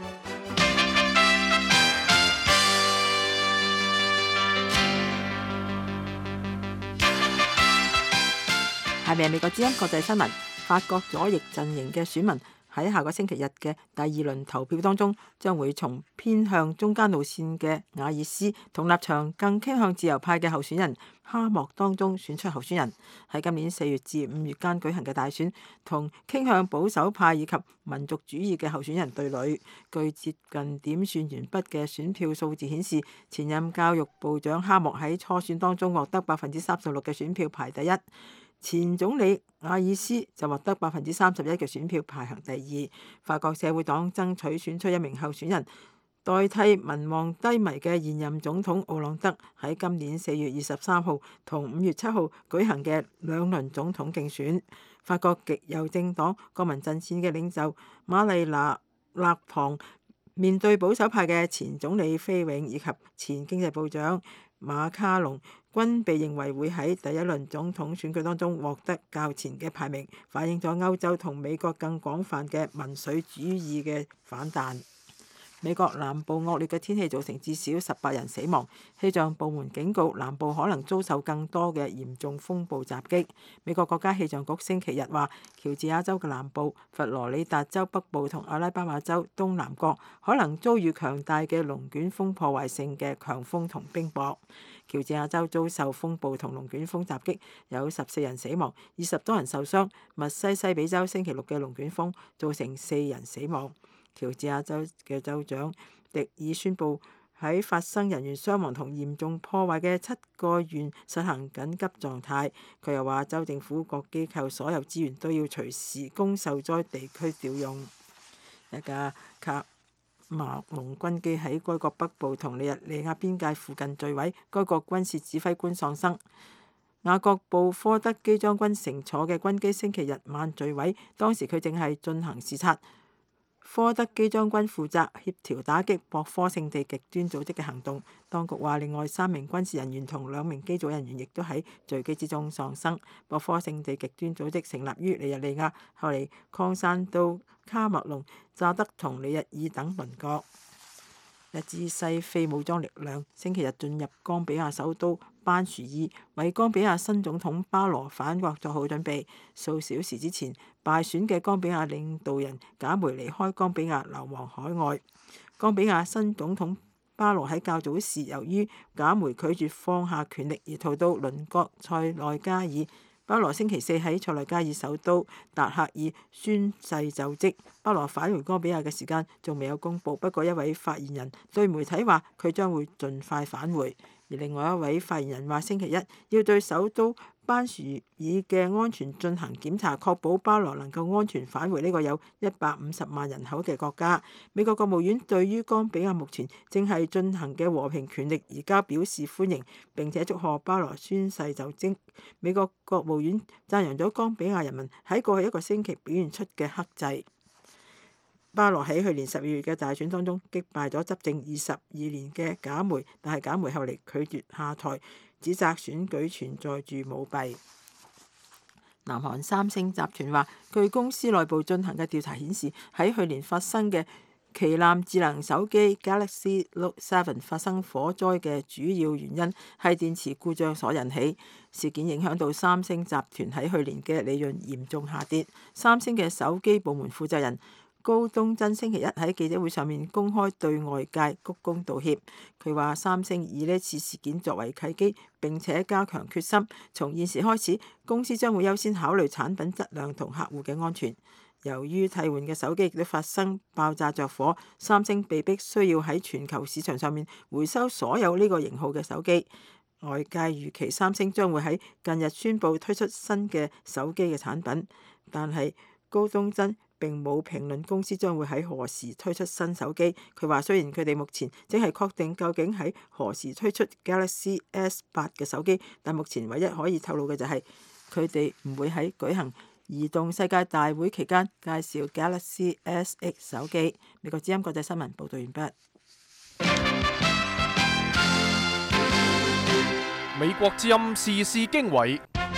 Speaker 4: 下面係美國之音國際新聞。法國左翼陣營嘅選民喺下個星期日嘅第二輪投票當中，將會從偏向中間路線嘅瓦爾斯同立場更傾向自由派嘅候選人哈莫當中選出候選人。喺今年四月至五月間舉行嘅大選，同傾向保守派以及民族主義嘅候選人對壘。據接近點算完畢嘅選票數字顯示，前任教育部長哈莫喺初選當中獲得百分之三十六嘅選票排第一。前總理瓦爾斯就獲得百分之三十一嘅選票，排行第二。法國社會黨爭取選出一名候選人，代替民望低迷嘅現任總統奧朗德喺今年四月二十三號同五月七號舉行嘅兩輪總統競選。法國極右政黨國民陣線嘅領袖瑪麗娜勒龐面對保守派嘅前總理菲永以及前經濟部長馬卡龍，均被認為會喺第一輪總統選舉當中獲得較前嘅排名，反映咗歐洲同美國更廣泛嘅民粹主義嘅反彈。美國南部惡劣嘅天氣造成至少十八人死亡，氣象部門警告南部可能遭受更多嘅嚴重風暴襲擊。美國國家氣象局星期日話，喬治亞州嘅南部、佛羅里達州北部同阿拉巴馬州東南角可能遭遇強大嘅龍捲風破壞性嘅強風同冰雹。喬治亞州遭受風暴同龍捲風襲擊，有十四人死亡，二十多人受傷。密西西比州星期六嘅龍捲風造成四人死亡。喬治亞州嘅州長迪爾宣布喺發生人員傷亡同嚴重破壞嘅七個縣實行緊急狀態。佢又話，州政府各機構所有資源都要隨時供受災地區調用。一架喀麥隆軍機喺該國北部同尼日利亞邊界附近墜毀，該國軍事指揮官喪生。雅各布科德基將軍乘坐嘅軍機星期日晚墜毀，當時佢正係進行視察。科德基將軍負責協調打擊博科聖地極端組織嘅行動。當局話，另外三名軍事人員同兩名機組人員亦都喺墜機之中喪生。博科聖地極端組織成立於尼日利亞，後嚟擴散到喀麥隆、乍得同尼日爾等鄰國。一支西非武裝力量星期日進入岡比亞首都班殊爾，為岡比亞新總統巴羅返國做好準備。數小時之前，敗選嘅岡比亞領導人賈梅離開岡比亞流亡海外。岡比亞新總統巴羅喺較早時由於賈梅拒絕放下權力而逃到鄰國塞內加爾。巴羅星期四喺塞內加爾首都達克爾宣誓就職。巴羅返回岡比亞嘅時間仲未有公佈，不過一位發言人對媒體話佢將會盡快返回。而另外一位發言人話，星期一要對首都班殊爾嘅安全進行檢查，確保巴羅能夠安全返回呢個有一百五十萬人口嘅國家。美國國務院對於岡比亞目前正係進行嘅和平權力移交表示歡迎，並且祝賀巴羅宣誓就職。美國國務院讚揚咗岡比亞人民喺過去一個星期表現出嘅克制。巴羅喺去年十二月嘅大選當中擊敗咗執政二十二年嘅賈梅，但係賈梅後嚟拒絕下台，指責選舉存在住舞弊。南韓三星集團話，據公司內部進行嘅調查顯示，喺去年發生嘅旗艦智能手機 Galaxy Note 七發生火災嘅主要原因係電池故障所引起。事件影響到三星集團喺去年嘅利潤嚴重下跌。三星嘅手機部門負責人高東真星期一喺記者會上面公開對外界鞠躬道歉。佢話三星以呢次事件作為契機，並且加強決心。從現時開始，公司將會優先考慮產品質量同客戶嘅安全。 由於替換嘅手機亦都發生爆炸着火，三星被迫需要喺全球市場上面回收所有呢個型號嘅手機。外界預期三星將會喺近日宣布推出新嘅手機嘅產品，但係高東真並冇評論公司將會喺何時推出新手機。佢話雖然佢哋目前正係確定究竟喺何時推出 Galaxy S 八嘅手機，但目前唯一可以透露嘅就係佢哋唔會喺舉行移動世界大會期間介紹 Galaxy S X 手機。美國之音國際新聞報道完畢。
Speaker 1: 美國之音時事經緯，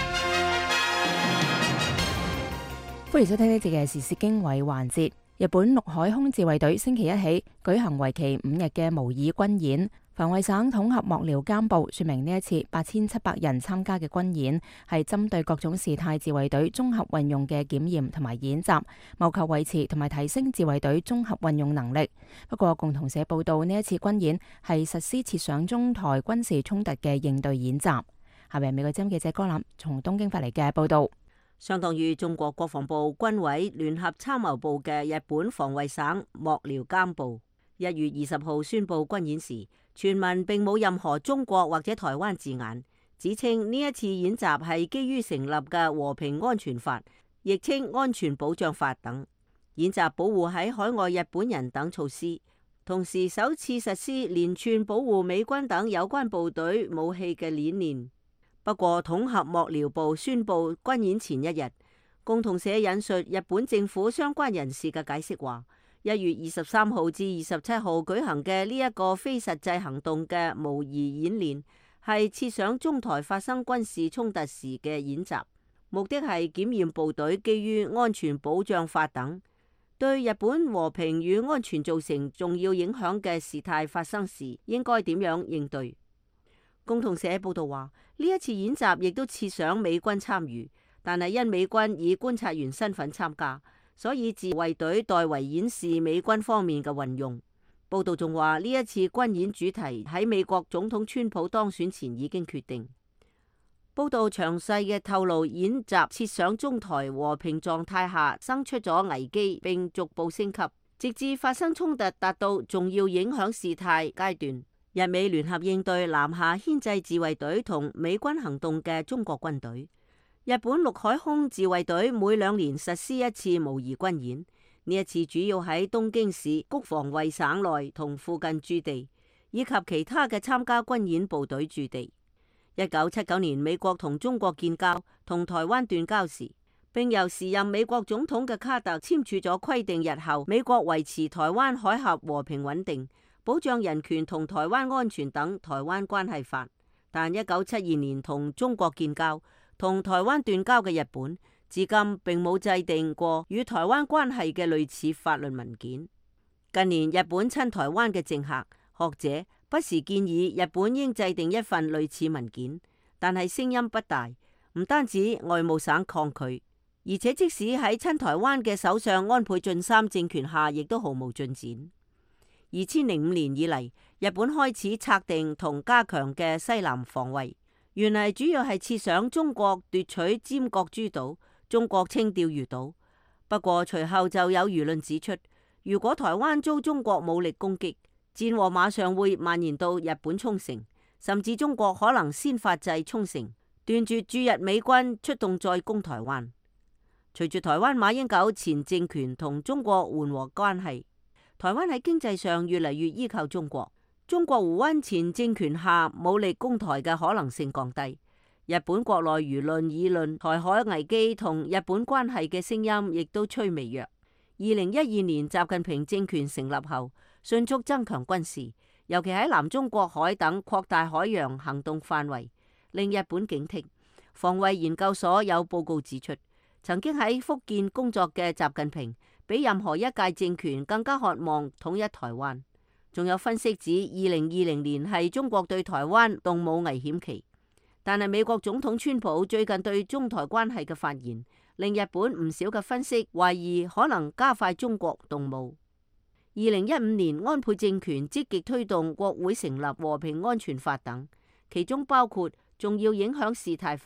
Speaker 2: 歡迎收聽呢節嘅時事經緯環節。日本陸海空自衛隊星期一起舉行為期五日嘅模擬軍演。防衛省統合幕僚監部說明，呢一次八千七百人參加嘅軍演係針對各種事態自衛隊綜合運用嘅檢驗同埋演習，謀求維持同埋提升自衛隊綜合運用能力。不過，共同社報道呢一次軍演係實施設想中台軍事衝突嘅應對演習。下面美國之音記者江林從東京發嚟嘅報道。
Speaker 16: 相當於中國國防部軍委聯合參謀部嘅日本防衛省幕僚監部一月二十號宣布軍演時，全文並冇任何中國或者台灣字眼，指稱呢一次演習係基於成立嘅和平安全法，亦稱安全保障法等，演習保護喺海外日本人等措施，同時首次實施連串保護美軍等有關部隊武器嘅理念。不過，統合幕僚部宣布軍演前一日，共同社引述日本政府相關人士嘅解釋話，一月二十三號至二十七號舉行嘅呢一個非實際行動嘅模擬演練，係設想中台發生軍事衝突時嘅演習，目的係檢驗部隊基於安全保障法等對日本和平與安全造成重要影響嘅事態發生時應該點樣應對。共同社報道話，呢一次演習亦都設想美軍參與，但係因美軍以觀察員身份參加，所以自衛隊代為演示美軍方面嘅運用。報道仲話，呢一次軍演主題喺美國總統川普當選前已經決定。報道詳細嘅透露，演習設想中台和平狀態下生出咗危機，並逐步升級，直至發生衝突達到重要影響事態階段。日美聯合應對南下牽制自衛隊同美軍行動嘅中國軍隊。日本陸海空自衛隊每兩年實施一次模擬軍演，呢一次主要喺東京市谷防衛省內同附近駐地，以及其他嘅參加軍演部隊駐地。一九七九年美國同中國建交，同台灣斷交時，並由時任美國總統嘅卡特簽署咗規定日後美國維持台灣海峽和平穩定、保障人權同台灣安全等台灣關係法。但一九七二年同中國建交，同台灣斷交嘅日本，至今並冇制定過與台灣關係嘅類似法律文件。近年日本親台灣嘅政客、學者不時建議日本應制定一份類似文件，但係聲音不大。唔單止外務省抗拒，而且即使喺親台灣嘅首相安倍晉三政權下，亦都毫無進展。二千零五年以嚟，日本開始策定同加強嘅西南防衛，原嚟主要係設想中國奪取尖閣諸島、中國清釣魚島。不過隨後就有輿論指出，如果台灣遭中國武力攻擊，戰禍馬上會蔓延到日本沖繩，甚至中國可能先發制沖繩，斷絕駐日美軍出動再攻台灣。隨住台灣馬英九前政權同中國緩和關係，台灣喺經濟上越嚟越依靠中國。中國胡溫前政權下武力攻台嘅可能性降低。日本國內輿論議論台海危機同日本關係嘅聲音亦都趨微弱。二零一二年習近平政權成立後，迅速增強軍事，尤其喺南中國海等擴大海洋行動範圍，令日本警惕。防衛研究所有報告指出，曾經喺福建工作嘅習近平，比任何一屆政權更加渴望統一台灣。仲有分析指，二零二零年係中國對台灣動武危險期。但係美國總統川普最近對中台關係嘅發言，令日本唔少嘅分析懷疑可能加快中國動武。二零一五年安倍政權積極推動國會成立和平安全法等，其中包括重要影響事態法。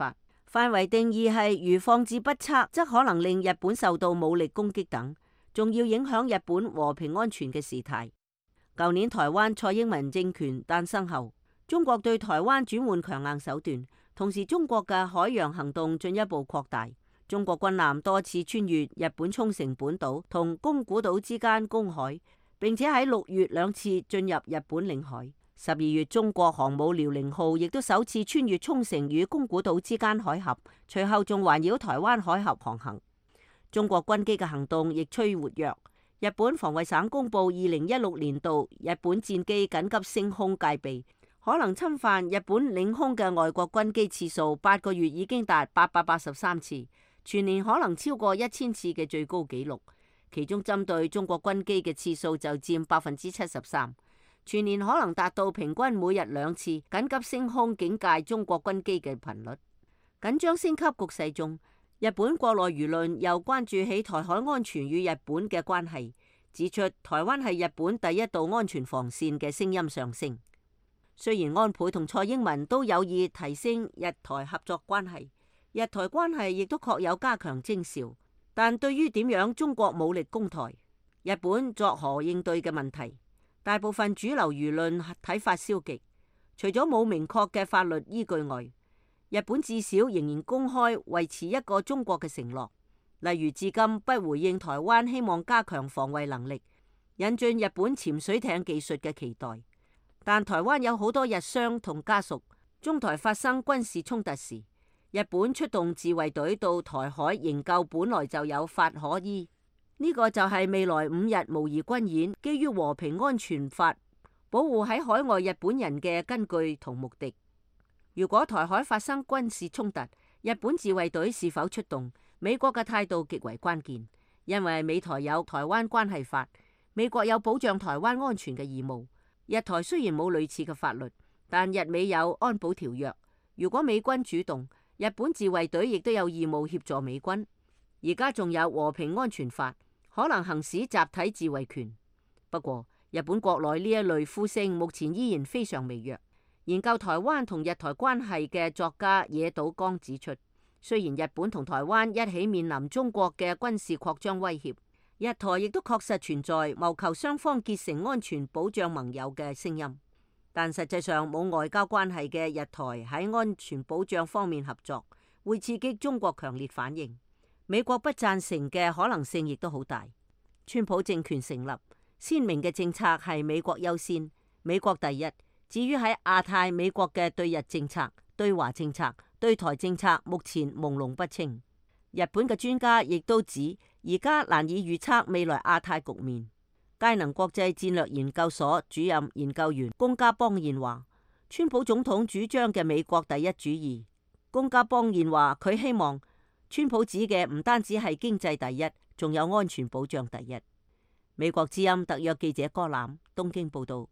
Speaker 16: 範圍定義係如放置不測，則可能令日本受到武力攻擊等，仲要影響日本和平安全嘅事態。舊年台灣蔡英文政權誕生後，中國對台灣轉換強硬手段，同時中國嘅海洋行動進一步擴大。中國軍艦多次穿越日本沖繩本島同宮古島之間公海，並且喺六月兩次進入日本領海。十二月，中國航母遼寧號亦都首次穿越沖繩與宮古島之間海峽，隨後仲環繞台灣海峽航行。中國軍機嘅行動亦趨活躍。日本防衛省公布二零一六年度日本戰機緊急升空戒備，可能侵犯日本領空嘅外國軍機次數，八個月已經達八百八十三次，全年可能超過一千次嘅最高紀錄。其中針對中國軍機嘅次數就佔百分之七十三。全年可能達到平均每日兩次緊急升空警戒中國軍機嘅頻率。緊張升級局勢中，日本國內輿論又關注起台海安全與日本嘅關係，指出台灣係日本第一道安全防線嘅聲音上升。雖然安倍同蔡英文都有意提升日台合作關係，日台關係亦都確有加強徵兆，但對於點樣中國武力攻台，日本作何應對嘅問題，大部分主流輿論睇法消極。除咗冇明確嘅法律依據外，日本至少仍然公開維持一個中國嘅承諾，例如至今不回應台灣希望加強防衛能力、引進日本潛水艇技術嘅期待。但台灣有好多日商同家屬，中台發生軍事衝突時，日本出動自衛隊到台海營救，本來就有法可依。呢個就係未來五日模擬軍演，基於和平安全法保護喺海外日本人嘅根據同目的。如果台海發生軍事衝突，日本自衛隊是否出動，美國嘅態度極為關鍵，因為美台有台灣關係法，美國有保障台灣安全嘅義務。日台雖然冇類似嘅法律，但日美有安保條約。如果美軍主動，日本自衛隊亦都有義務協助美軍。而家仲有和平安全法，可能行使集體自衛權。不過，日本國內呢一類呼聲目前依然非常微弱。研究台灣同日台關係嘅作家野島剛指出，雖然日本同台灣一起面臨中國嘅軍事擴張威脅，日台亦都確實存在謀求雙方結成安全保障盟友嘅聲音，但實際上冇外交關係嘅日台喺安全保障方面合作，會刺激中國強烈反應。美國不贊成嘅可能性亦都好大。川普政權成立，鮮明嘅政策係美國優先，美國第一。至於喺亞太，美國嘅對日政策、對華政策、對台政策目前朦朧不清。日本嘅專家亦都指，而家難以預測未來亞太局面。佳能國際戰略研究所主任研究員宮家邦彥話，川普總統主張嘅美國第一主義。宮家邦彥話，佢希望川普指嘅唔單止係經濟第一，仲有安全保障第一。美國之音特約記者柯攬東京報道。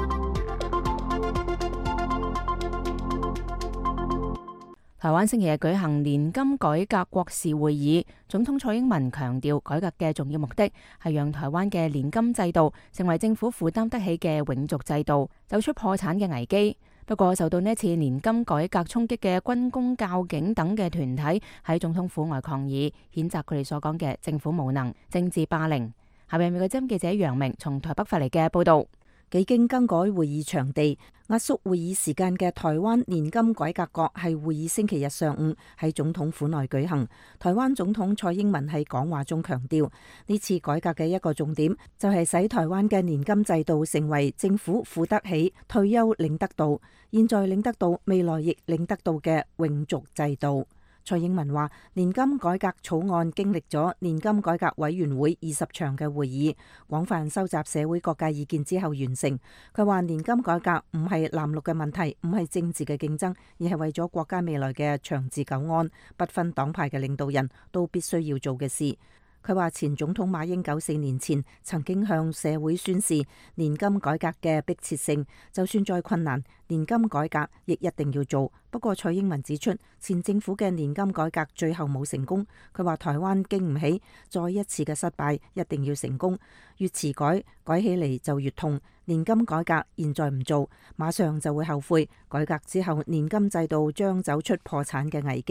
Speaker 2: 台灣星期日舉行年金改革國事會議，總統蔡英文強調改革嘅重要目的係讓台灣嘅年金制度成為政府負擔得起嘅永續制度，走出破產嘅危機。不過受到呢次年金改革衝擊嘅軍公教警等嘅團體喺總統府外抗議，譴責佢哋所講嘅政府無能、政治霸凌。下面美國之音記者楊明從台北發嚟嘅報道。
Speaker 6: 幾經更改會議場地、壓縮會議時間嘅台灣年金改革國係會議星期日上午喺總統府內舉行。台灣總統蔡英文喺講話中強調，呢次改革嘅一個重點就係使台灣嘅年金制度成為政府付得起、退休領得到、現在領得到、未來亦領得到嘅永續制度。蔡英文話：年金改革草案經歷咗年金改革委員會二十場嘅會議，廣泛收集社會各界意見之後完成。佢話年金改革唔係藍綠嘅問題，唔係政治嘅競爭，而係為咗國家未來嘅長治久安，不分黨派嘅領導人都必須要做嘅事。佢話前總統馬英九四年前曾經向社會宣示年金改革嘅迫切性，就算再困難，年金改革亦一定要做。不過蔡英文指出，前政府嘅年金改革最後冇成功。佢話台灣經唔起再一次嘅失敗，一定要成功。越遲改，改起嚟就越痛。年金改革現在唔做，馬上就會後悔。改革之後，年金制度將走出破產嘅危機。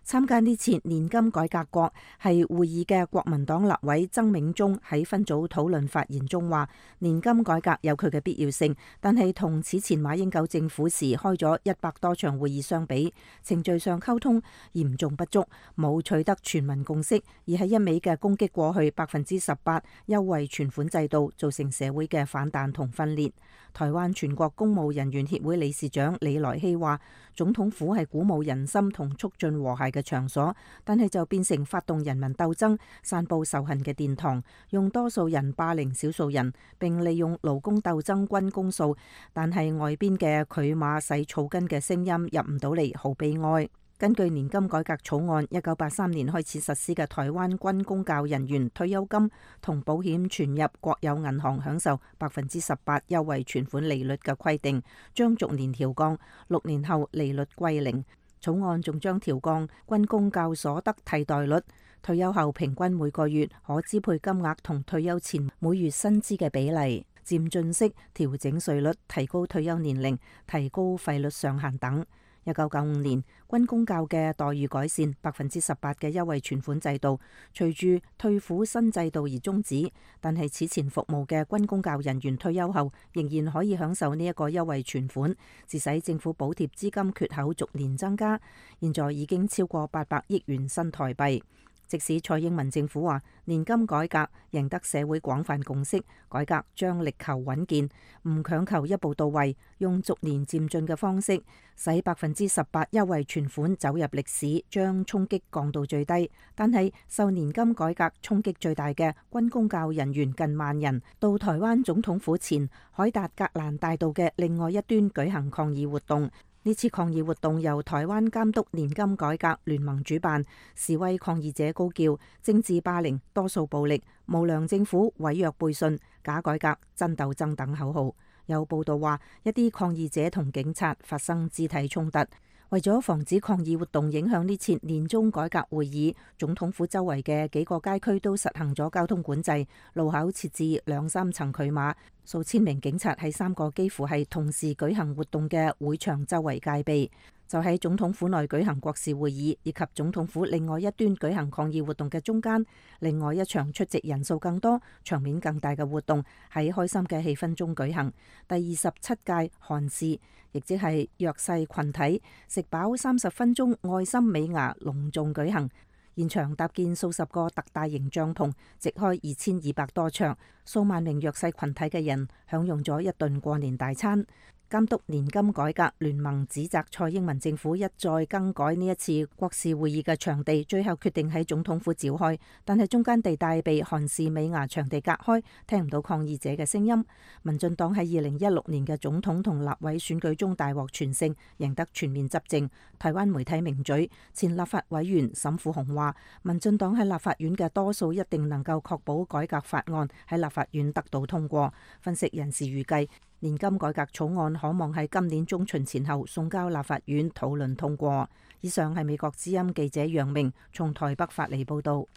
Speaker 6: 參加呢次年金改革國係會議嘅國民黨立委曾銘宗喺分組討論發言中話，年金改革有佢嘅必要性，但係同此前馬英九政府時開咗一百多場會議相比，程序上溝通嚴重不足，冇取得全民共識，而係一味嘅攻擊過去百分之十八優惠存款制度，造成社會嘅反彈同分裂。台灣全國公務人員協會理事長李來希話，總統府係鼓舞人心同促進和諧嘅場所，但係就變成發動人民鬥爭、散佈仇恨嘅殿堂，用多數人霸凌少數人，並利用勞工鬥爭均公訴，但係外邊嘅拒馬洗草根嘅聲音入唔到嚟，好悲哀。根據年金改革草案，一九八三年開始實施嘅台灣軍公教人員退休金同保險存入國有銀行享受百分之十八優惠存款利率嘅規定，將逐年調降，六年後利率歸零。草案仲將調降軍公教所得替代率，退休後平均每個月可支配金額同退休前每月薪資嘅比例，漸進式調整稅率，提高退休年齡，提高費率上限等。一九九五年，軍公教嘅待遇改善，百分之十八嘅優惠存款制度隨住退撫新制度而終止，但係此前服務嘅軍公教人員退休後仍然可以享受呢一個優惠存款，致使政府補貼資金缺口逐年增加，現在已經超過八百億元新台幣。即使蔡英文政府話年金改革贏得社會廣泛共識，改革將力求穩健，唔強求一步到位，用逐年漸進嘅方式，使百分之十八優惠存款走入歷史，將衝擊降到最低。但係受年金改革衝擊最大嘅軍公教人員近萬人，到台灣總統府前凱達格蘭大道嘅另外一端舉行抗議活動。呢次抗議活動由台灣監督年金改革聯盟主辦，示威抗議者高叫政治霸凌、多數暴力、無良政府、毀約背信、假改革、真鬥爭等口號。有報道話，一啲抗議者同警察發生肢體衝突。為咗防止抗議活動影響呢次年中改革會議，總統府周圍嘅幾個街區都實行咗交通管制，路口設置兩三層拒馬，數千名警察喺三個幾乎係同時舉行活動嘅會場周圍戒備。就喺總統府內舉行國事會議以及總統府另外一端舉行抗議活動嘅中間，另外一場出席人數更多、場面更大嘅活動喺開心嘅氣氛中舉行。第二十七屆韓視，亦即係弱勢群體食飽三十分鐘愛心美牙隆重舉行，現場搭建數十個特大型帳篷，直開二千二百多場，數萬名弱勢群體嘅人享用咗一頓過年大餐。監督年金改革聯盟指責蔡英文政府一再更改呢一次國事會議嘅場地，最後決定喺總統府召開，但係中間地帶被韓視美牙場地隔開，聽唔到抗議者嘅聲音。民進黨喺二零一六年嘅總統同立委選舉中大獲全勝，贏得全面執政。台灣媒體名嘴前立法委員沈富雄話，民進黨喺立法院嘅多數一定能夠確保改革法案喺立法院得到通過。分析人士預計，年金改革草案可望喺今年中旬前後送交立法院討論通過。以上係美國之音記者楊明從台北發嚟報道。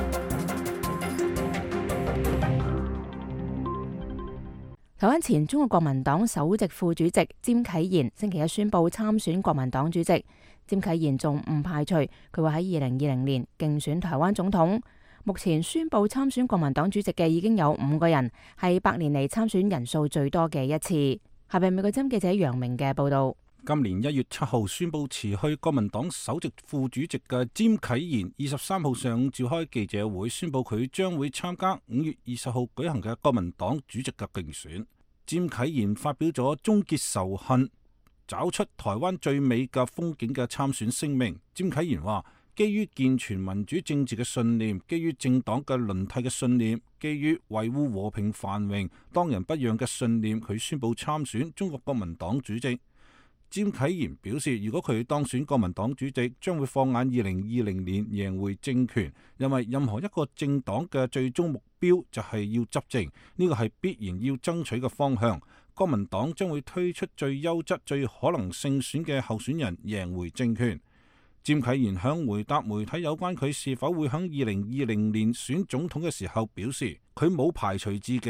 Speaker 2: 台灣前中國國民黨首席副主席詹啟賢星期一宣布參選國民黨主席。詹啟賢仲唔排除佢會喺二零二零年競選台灣總統。目前宣布參選國民黨主席嘅已經有五個人，係百年嚟參選人數最多嘅一次。下邊美國之音記者楊明嘅報道。
Speaker 17: 今年一月七號宣布辭去國民黨首席副主席嘅詹啟賢，二十三號上午召開記者會，宣布佢將會參加五月二十號舉行嘅國民黨主席嘅競選。詹啟賢發表咗終結仇恨、找出台灣最美嘅風景嘅參選聲明。詹啟賢話，基於健全民主政治嘅信念，基於政黨嘅輪替嘅信念，基於維護和平繁榮、當仁不讓嘅信念，佢宣布參選中國國民黨主席。詹啟賢表示，如果佢當選國民黨主席，將會放眼二零二零年贏回政權，因為任何一個政黨嘅最終目標就係要執政，呢個係必然要爭取嘅方向。國民黨將會推出最優質、最可能勝選嘅候選人，贏回政權。詹啟賢響回答媒體有關佢是否會響二零二零年選總統嘅時候表示，佢冇排除自己，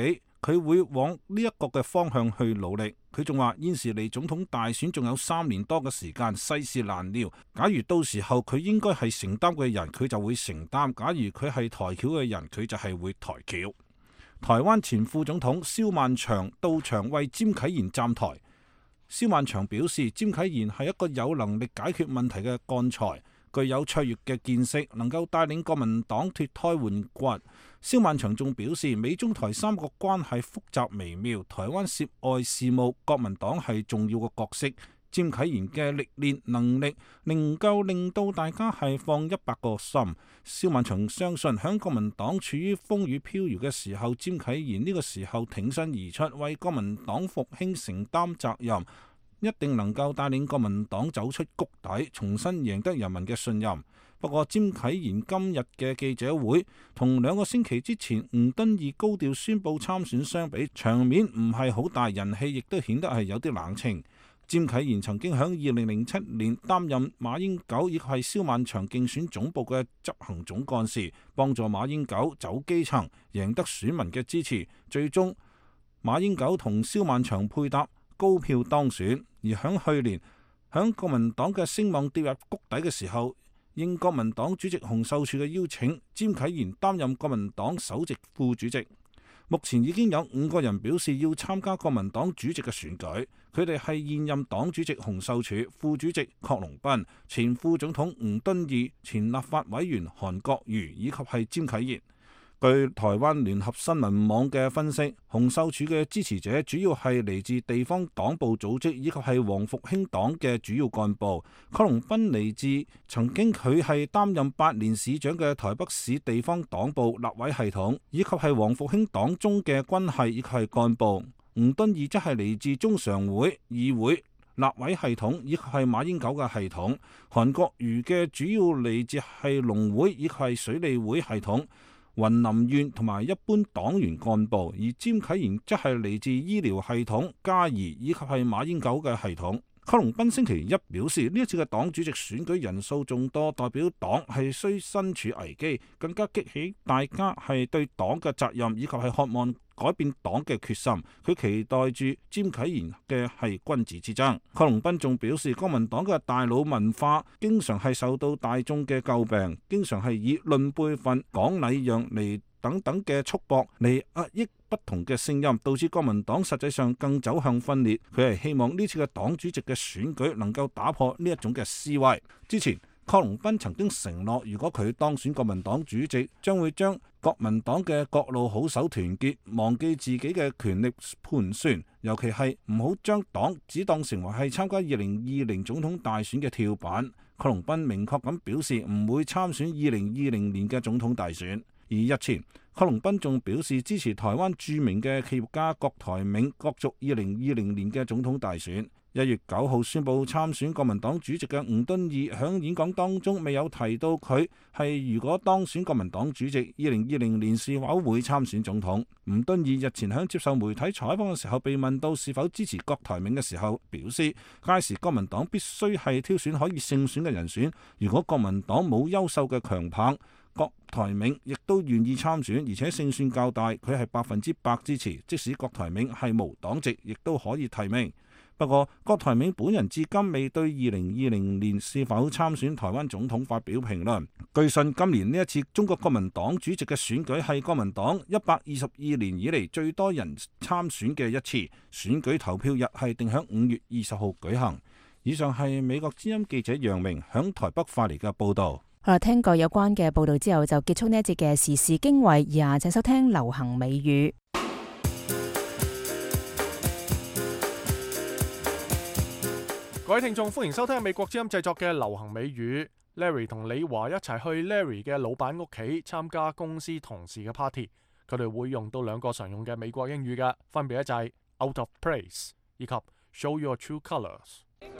Speaker 17: 佢會往呢一個嘅方向去努力。佢仲話現時離總統大選仲有三年多嘅時間，世事難料。假如到時候佢應該係承擔嘅人，佢就會承擔；假如佢係抬轎嘅人，佢就係會抬轎。台灣前副總統蕭萬長到場為詹啟賢站台。蕭萬長表示，詹啟賢係一個有能力解決問題嘅幹才，具有卓越嘅見識，能夠帶領國民黨脫胎換骨。蕭萬長仲表示，美中台三國關係複雜微妙，台灣涉外事務，國民黨係重要嘅角色。詹啟賢嘅歷練能力，能夠令到大家係放一百個心。蕭萬長相信，響國民黨處於風雨飄搖嘅時候，詹啟賢呢個時候挺身而出，為國民黨復興承擔責任，一定能夠帶領國民黨走出谷底，重新贏得人民嘅信任。不過，詹啟賢今日嘅記者會同兩個星期之前吳敦義高調宣布參選相比，場面唔係好大，人氣亦都顯得係有啲冷清。詹啟賢曾經喺二零零七年擔任馬英九以及係蕭萬長競選總部嘅執行總幹事，幫助馬英九走基層，贏得選民嘅支持。最終馬英九同蕭萬長配搭，高票當選。而喺去年喺國民黨嘅聲望跌入谷底嘅時候，應國民黨主席洪秀柱嘅邀請，詹啟賢擔任國民黨首席副主席。目前已經有五個人表示要參加國民黨主席嘅選舉，佢哋係現任黨主席洪秀柱、副主席郝龍斌、前副總統吳敦義、前立法委員韓國瑜以及係詹啟賢。據台灣聯合新聞網嘅分析，洪秀柱嘅支持者主要係嚟自地方黨部組織以及係黃復興黨嘅主要幹部。郝龍斌嚟自曾經佢係擔任八年市長嘅台北市地方黨部立委系統，以及係黃復興黨中嘅軍系以及係幹部。吳敦義則係嚟自中常會、議會、立委系統以及係馬英九嘅系統。韓國瑜嘅主要嚟自係農會以及係水利會系統、雲林縣同埋一般黨員幹部，而詹啟賢則係嚟自醫療系統、嘉義以及係馬英九嘅系統。郝龍斌星期一表示，呢一次嘅黨主席選舉人數眾多，代表黨係需身處危機，更加激起大家係對黨嘅責任以及係渴望改變黨嘅決心。佢期待住詹啟賢嘅係君子之爭。郝龍斌仲表示，國民黨嘅大佬文化經常係受到大眾嘅詬病，經常係以論輩分、講禮讓嚟等等嘅束縛嚟壓抑不同嘅聲音，導致國民黨實際上更走向分裂。佢係希望呢次嘅黨主席嘅選舉能夠打破呢一種嘅思維。之前郝龍斌曾經承諾，如果佢當選國民黨主席，將會將國民黨嘅各路好手團結，忘記自己嘅權力盤算，尤其係唔好將黨只當成為係參加二零二零總統大選嘅跳板。郝龍斌明確咁表示唔會參選二零二零年嘅總統大選。而日前，郝龍斌仲表示支持台灣著名嘅企業家郭台銘角逐二零二零年嘅總統大選。一月九號宣布參選國民黨主席嘅吳敦義響演講當中未有提到佢係如果當選國民黨主席，二零二零年是否會參選總統。吳敦義日前響接受媒體採訪嘅時候，被問到是否支持郭台銘嘅時候，表示屆時國民黨必須係挑選可以勝選嘅人選，如果國民黨冇優秀嘅強棒，郭台銘亦都願意參選，而且勝算較大，佢係百分之百支持。即使郭台銘係無黨籍，亦都可以提名。不過，郭台銘本人至今未對二零二零年是否參選台灣總統發表評論。據信，今年呢一次中國國民黨主席嘅選舉係國民黨一百二十二年以嚟最多人參選嘅一次。選舉投票日係定喺五月二十號舉行。以上係美國之音記者楊明響台北發嚟嘅報導。
Speaker 2: 好啦，聽過有關嘅報導之後，就結束呢一節嘅時事經緯，而家請收聽流行美語。
Speaker 1: 各位聽眾，歡迎收聽美國之音製作嘅流行美語。Larry 同李華一齊去 Larry 嘅老闆屋企參加公司同事嘅 party， 佢哋會用到兩個常用嘅美國英語嘅，分別就係 out of place 以及 show your true colors。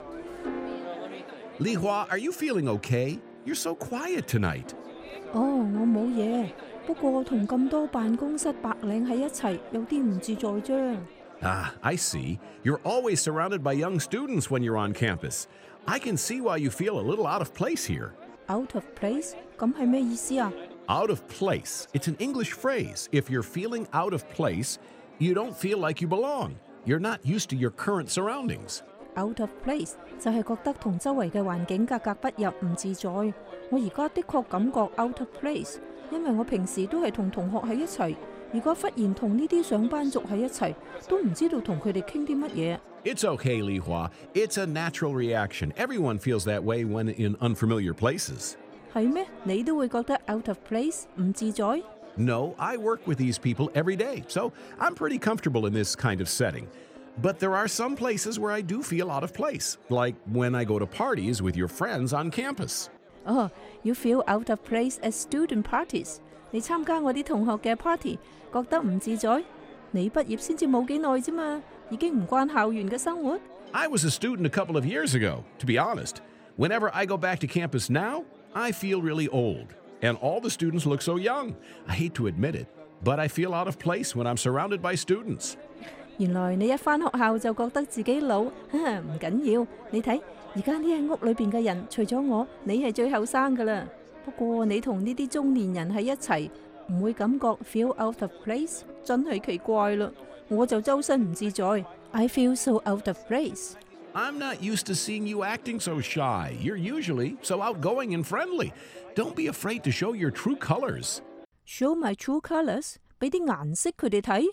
Speaker 18: 李華 ，Are you feeling okay? You're so quiet tonight.
Speaker 19: 哦，我冇嘢，不過同咁多辦公室白領喺一齊，有啲唔自在啫。
Speaker 18: Ah, I see. You're always surrounded by young students when you're on campus. I can see why you feel a little out of place here.
Speaker 19: Out of place? 咁係咩意思啊？
Speaker 18: Out of place. It's an English phrase. If you're feeling out of place, You don't feel like you belong. You're not used to your current surroundings.
Speaker 19: Out of place 就係覺得同周圍嘅環境格格不入，唔自在。我而家的確感覺 out of place， 因為我平時都係同同學喺一齊，如果忽然同呢啲上班族喺一齊，都唔知道同佢哋傾啲乜嘢。
Speaker 18: It's okay, Li Hua. It's a natural reaction. Everyone feels that way when in unfamiliar places.
Speaker 19: 係咩？你都會覺得 out of place 唔自在？
Speaker 18: No, I work with these people every day, so I'm pretty comfortable in this kind of setting. But there are some places where I do feel out of place, like when I go to parties with your friends on campus.
Speaker 19: Oh, you feel out of place at student parties. 你參加我啲同學嘅 party， 覺得唔自在？你畢業先至冇幾耐啫嘛，已經唔慣校園嘅生活。
Speaker 18: I was a student a couple of years ago, to be honest. Whenever I go back to campus now, I feel really old. And all the students look so young. I hate to admit it, but I feel out of place when I'm surrounded by students.
Speaker 19: 原來你一返學校就覺得自己老，唔緊要。你睇而家呢間屋裏邊嘅人，除咗我，你係最後生㗎啦。不過你同呢啲中年人喺一齊，唔會感覺 feel out of place， 真係奇怪啦。我就周身唔自在。I feel so out of place.
Speaker 18: I'm not used to seeing you acting so shy. You're usually so outgoing and friendly. Don't be afraid to show your true colors.
Speaker 19: Show my true colors? 俾啲顏色佢哋睇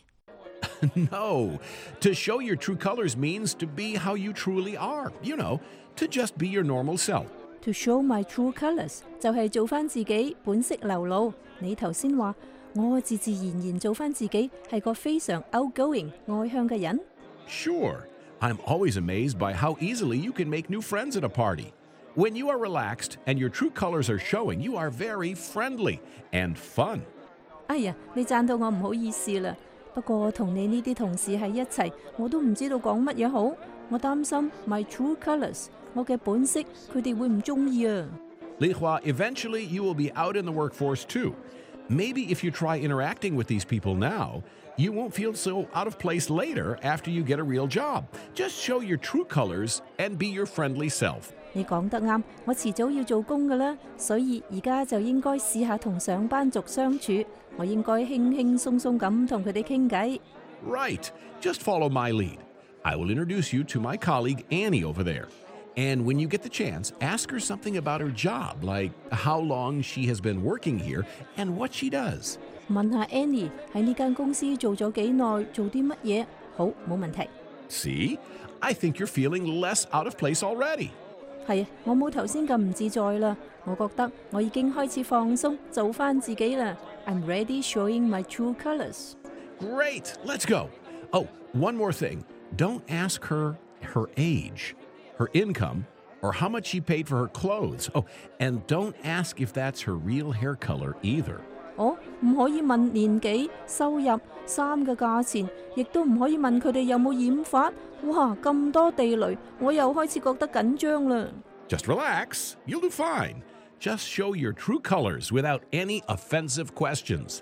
Speaker 18: No. To show your true colors means to be how you truly are. You know, to just be your normal self.
Speaker 19: To show my true colors 就係做返自己，本色流露。你頭先話我自自然然做返自己，係個非常 outgoing 外向嘅人。
Speaker 18: Sure. I'm always amazed by how easily you can make new friends at a party. When you are relaxed and your true colors are showing, you are very friendly and fun.
Speaker 19: 哎呀，你讚到我唔好意思啦。不過同你呢啲同事喺一齊，我都唔知道講乜嘢好。我擔心 my true colors， 我嘅本色，佢哋會唔中意啊。
Speaker 18: Li Hua, eventually you will be out in the workforce too. Maybe if you try interacting with these people now, you won't feel so out of place later after you get a real job. Just show your true colors and be your friendly self.
Speaker 19: 你講得啱，我遲早要做工㗎啦，所以而家就應該試下同上班族相處。我應該輕輕鬆鬆咁同佢哋傾偈。
Speaker 18: Right. Just follow my lead. I will introduce you to my colleague Annie over there. And when you get the chance, ask her something about her job, like how long she has been working here and what she does.
Speaker 19: 問下 Annie 喺呢間公司做咗幾耐，做啲乜嘢？好，冇問題。
Speaker 18: See? I think you're feeling less out of place already.
Speaker 19: 係啊，我冇頭先咁唔自在啦。我覺得我已經開始放鬆，做返自己啦。I'm ready showing my true colors.
Speaker 18: Great. Let's go. Oh, one more thing. Don't ask her her age, her income, or how much she paid for her clothes. Oh, and don't ask if that's her real hair color either.
Speaker 19: 我唔可以問年紀、收入、衫嘅價錢，亦都唔可以問佢哋有冇染髮。哇，咁多地雷，我又開始覺得緊張啦。
Speaker 18: Just relax. You'll do fine. Just show your true colors without any offensive questions.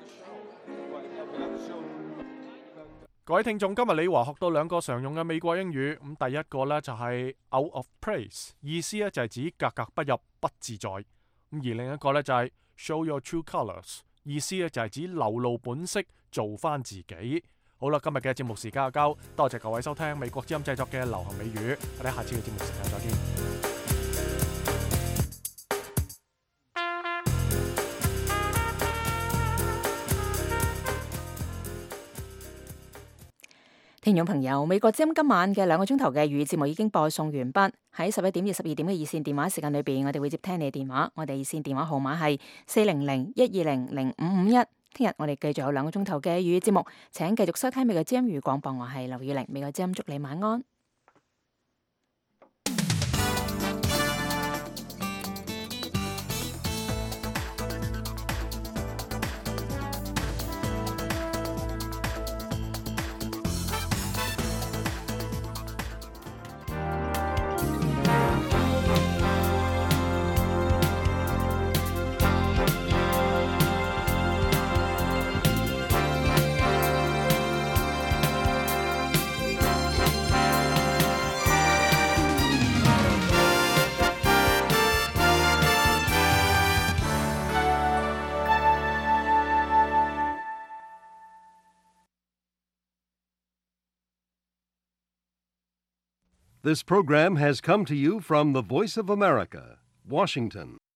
Speaker 1: 各位聽眾，今日李華學到兩個常用嘅美國英語。咁第一個呢，就係 out of place， 意思呢就係指格格不入、不自在。咁而另一個呢，就係 show your true colors， 意思呢就係指流露本色，做返自己。好啦，今日嘅節目時間就夠，多謝各位收聽美國之音製作嘅流行美語。我哋下次嘅節目時間再見。
Speaker 2: 聽眾朋友，美國之音今晚嘅兩個鐘頭嘅語節目已經播送完畢。喺十一點至十二點嘅熱線電話時間裏邊，我哋會接聽你嘅電話。我哋熱線電話號碼係四零零一二零零五五一。聽日我哋繼續有兩個鐘頭嘅語節目，請繼續收聽美國之音語廣播。我係劉雨玲，美國之音祝你晚安。
Speaker 20: This program has come to you from the Voice of America, Washington.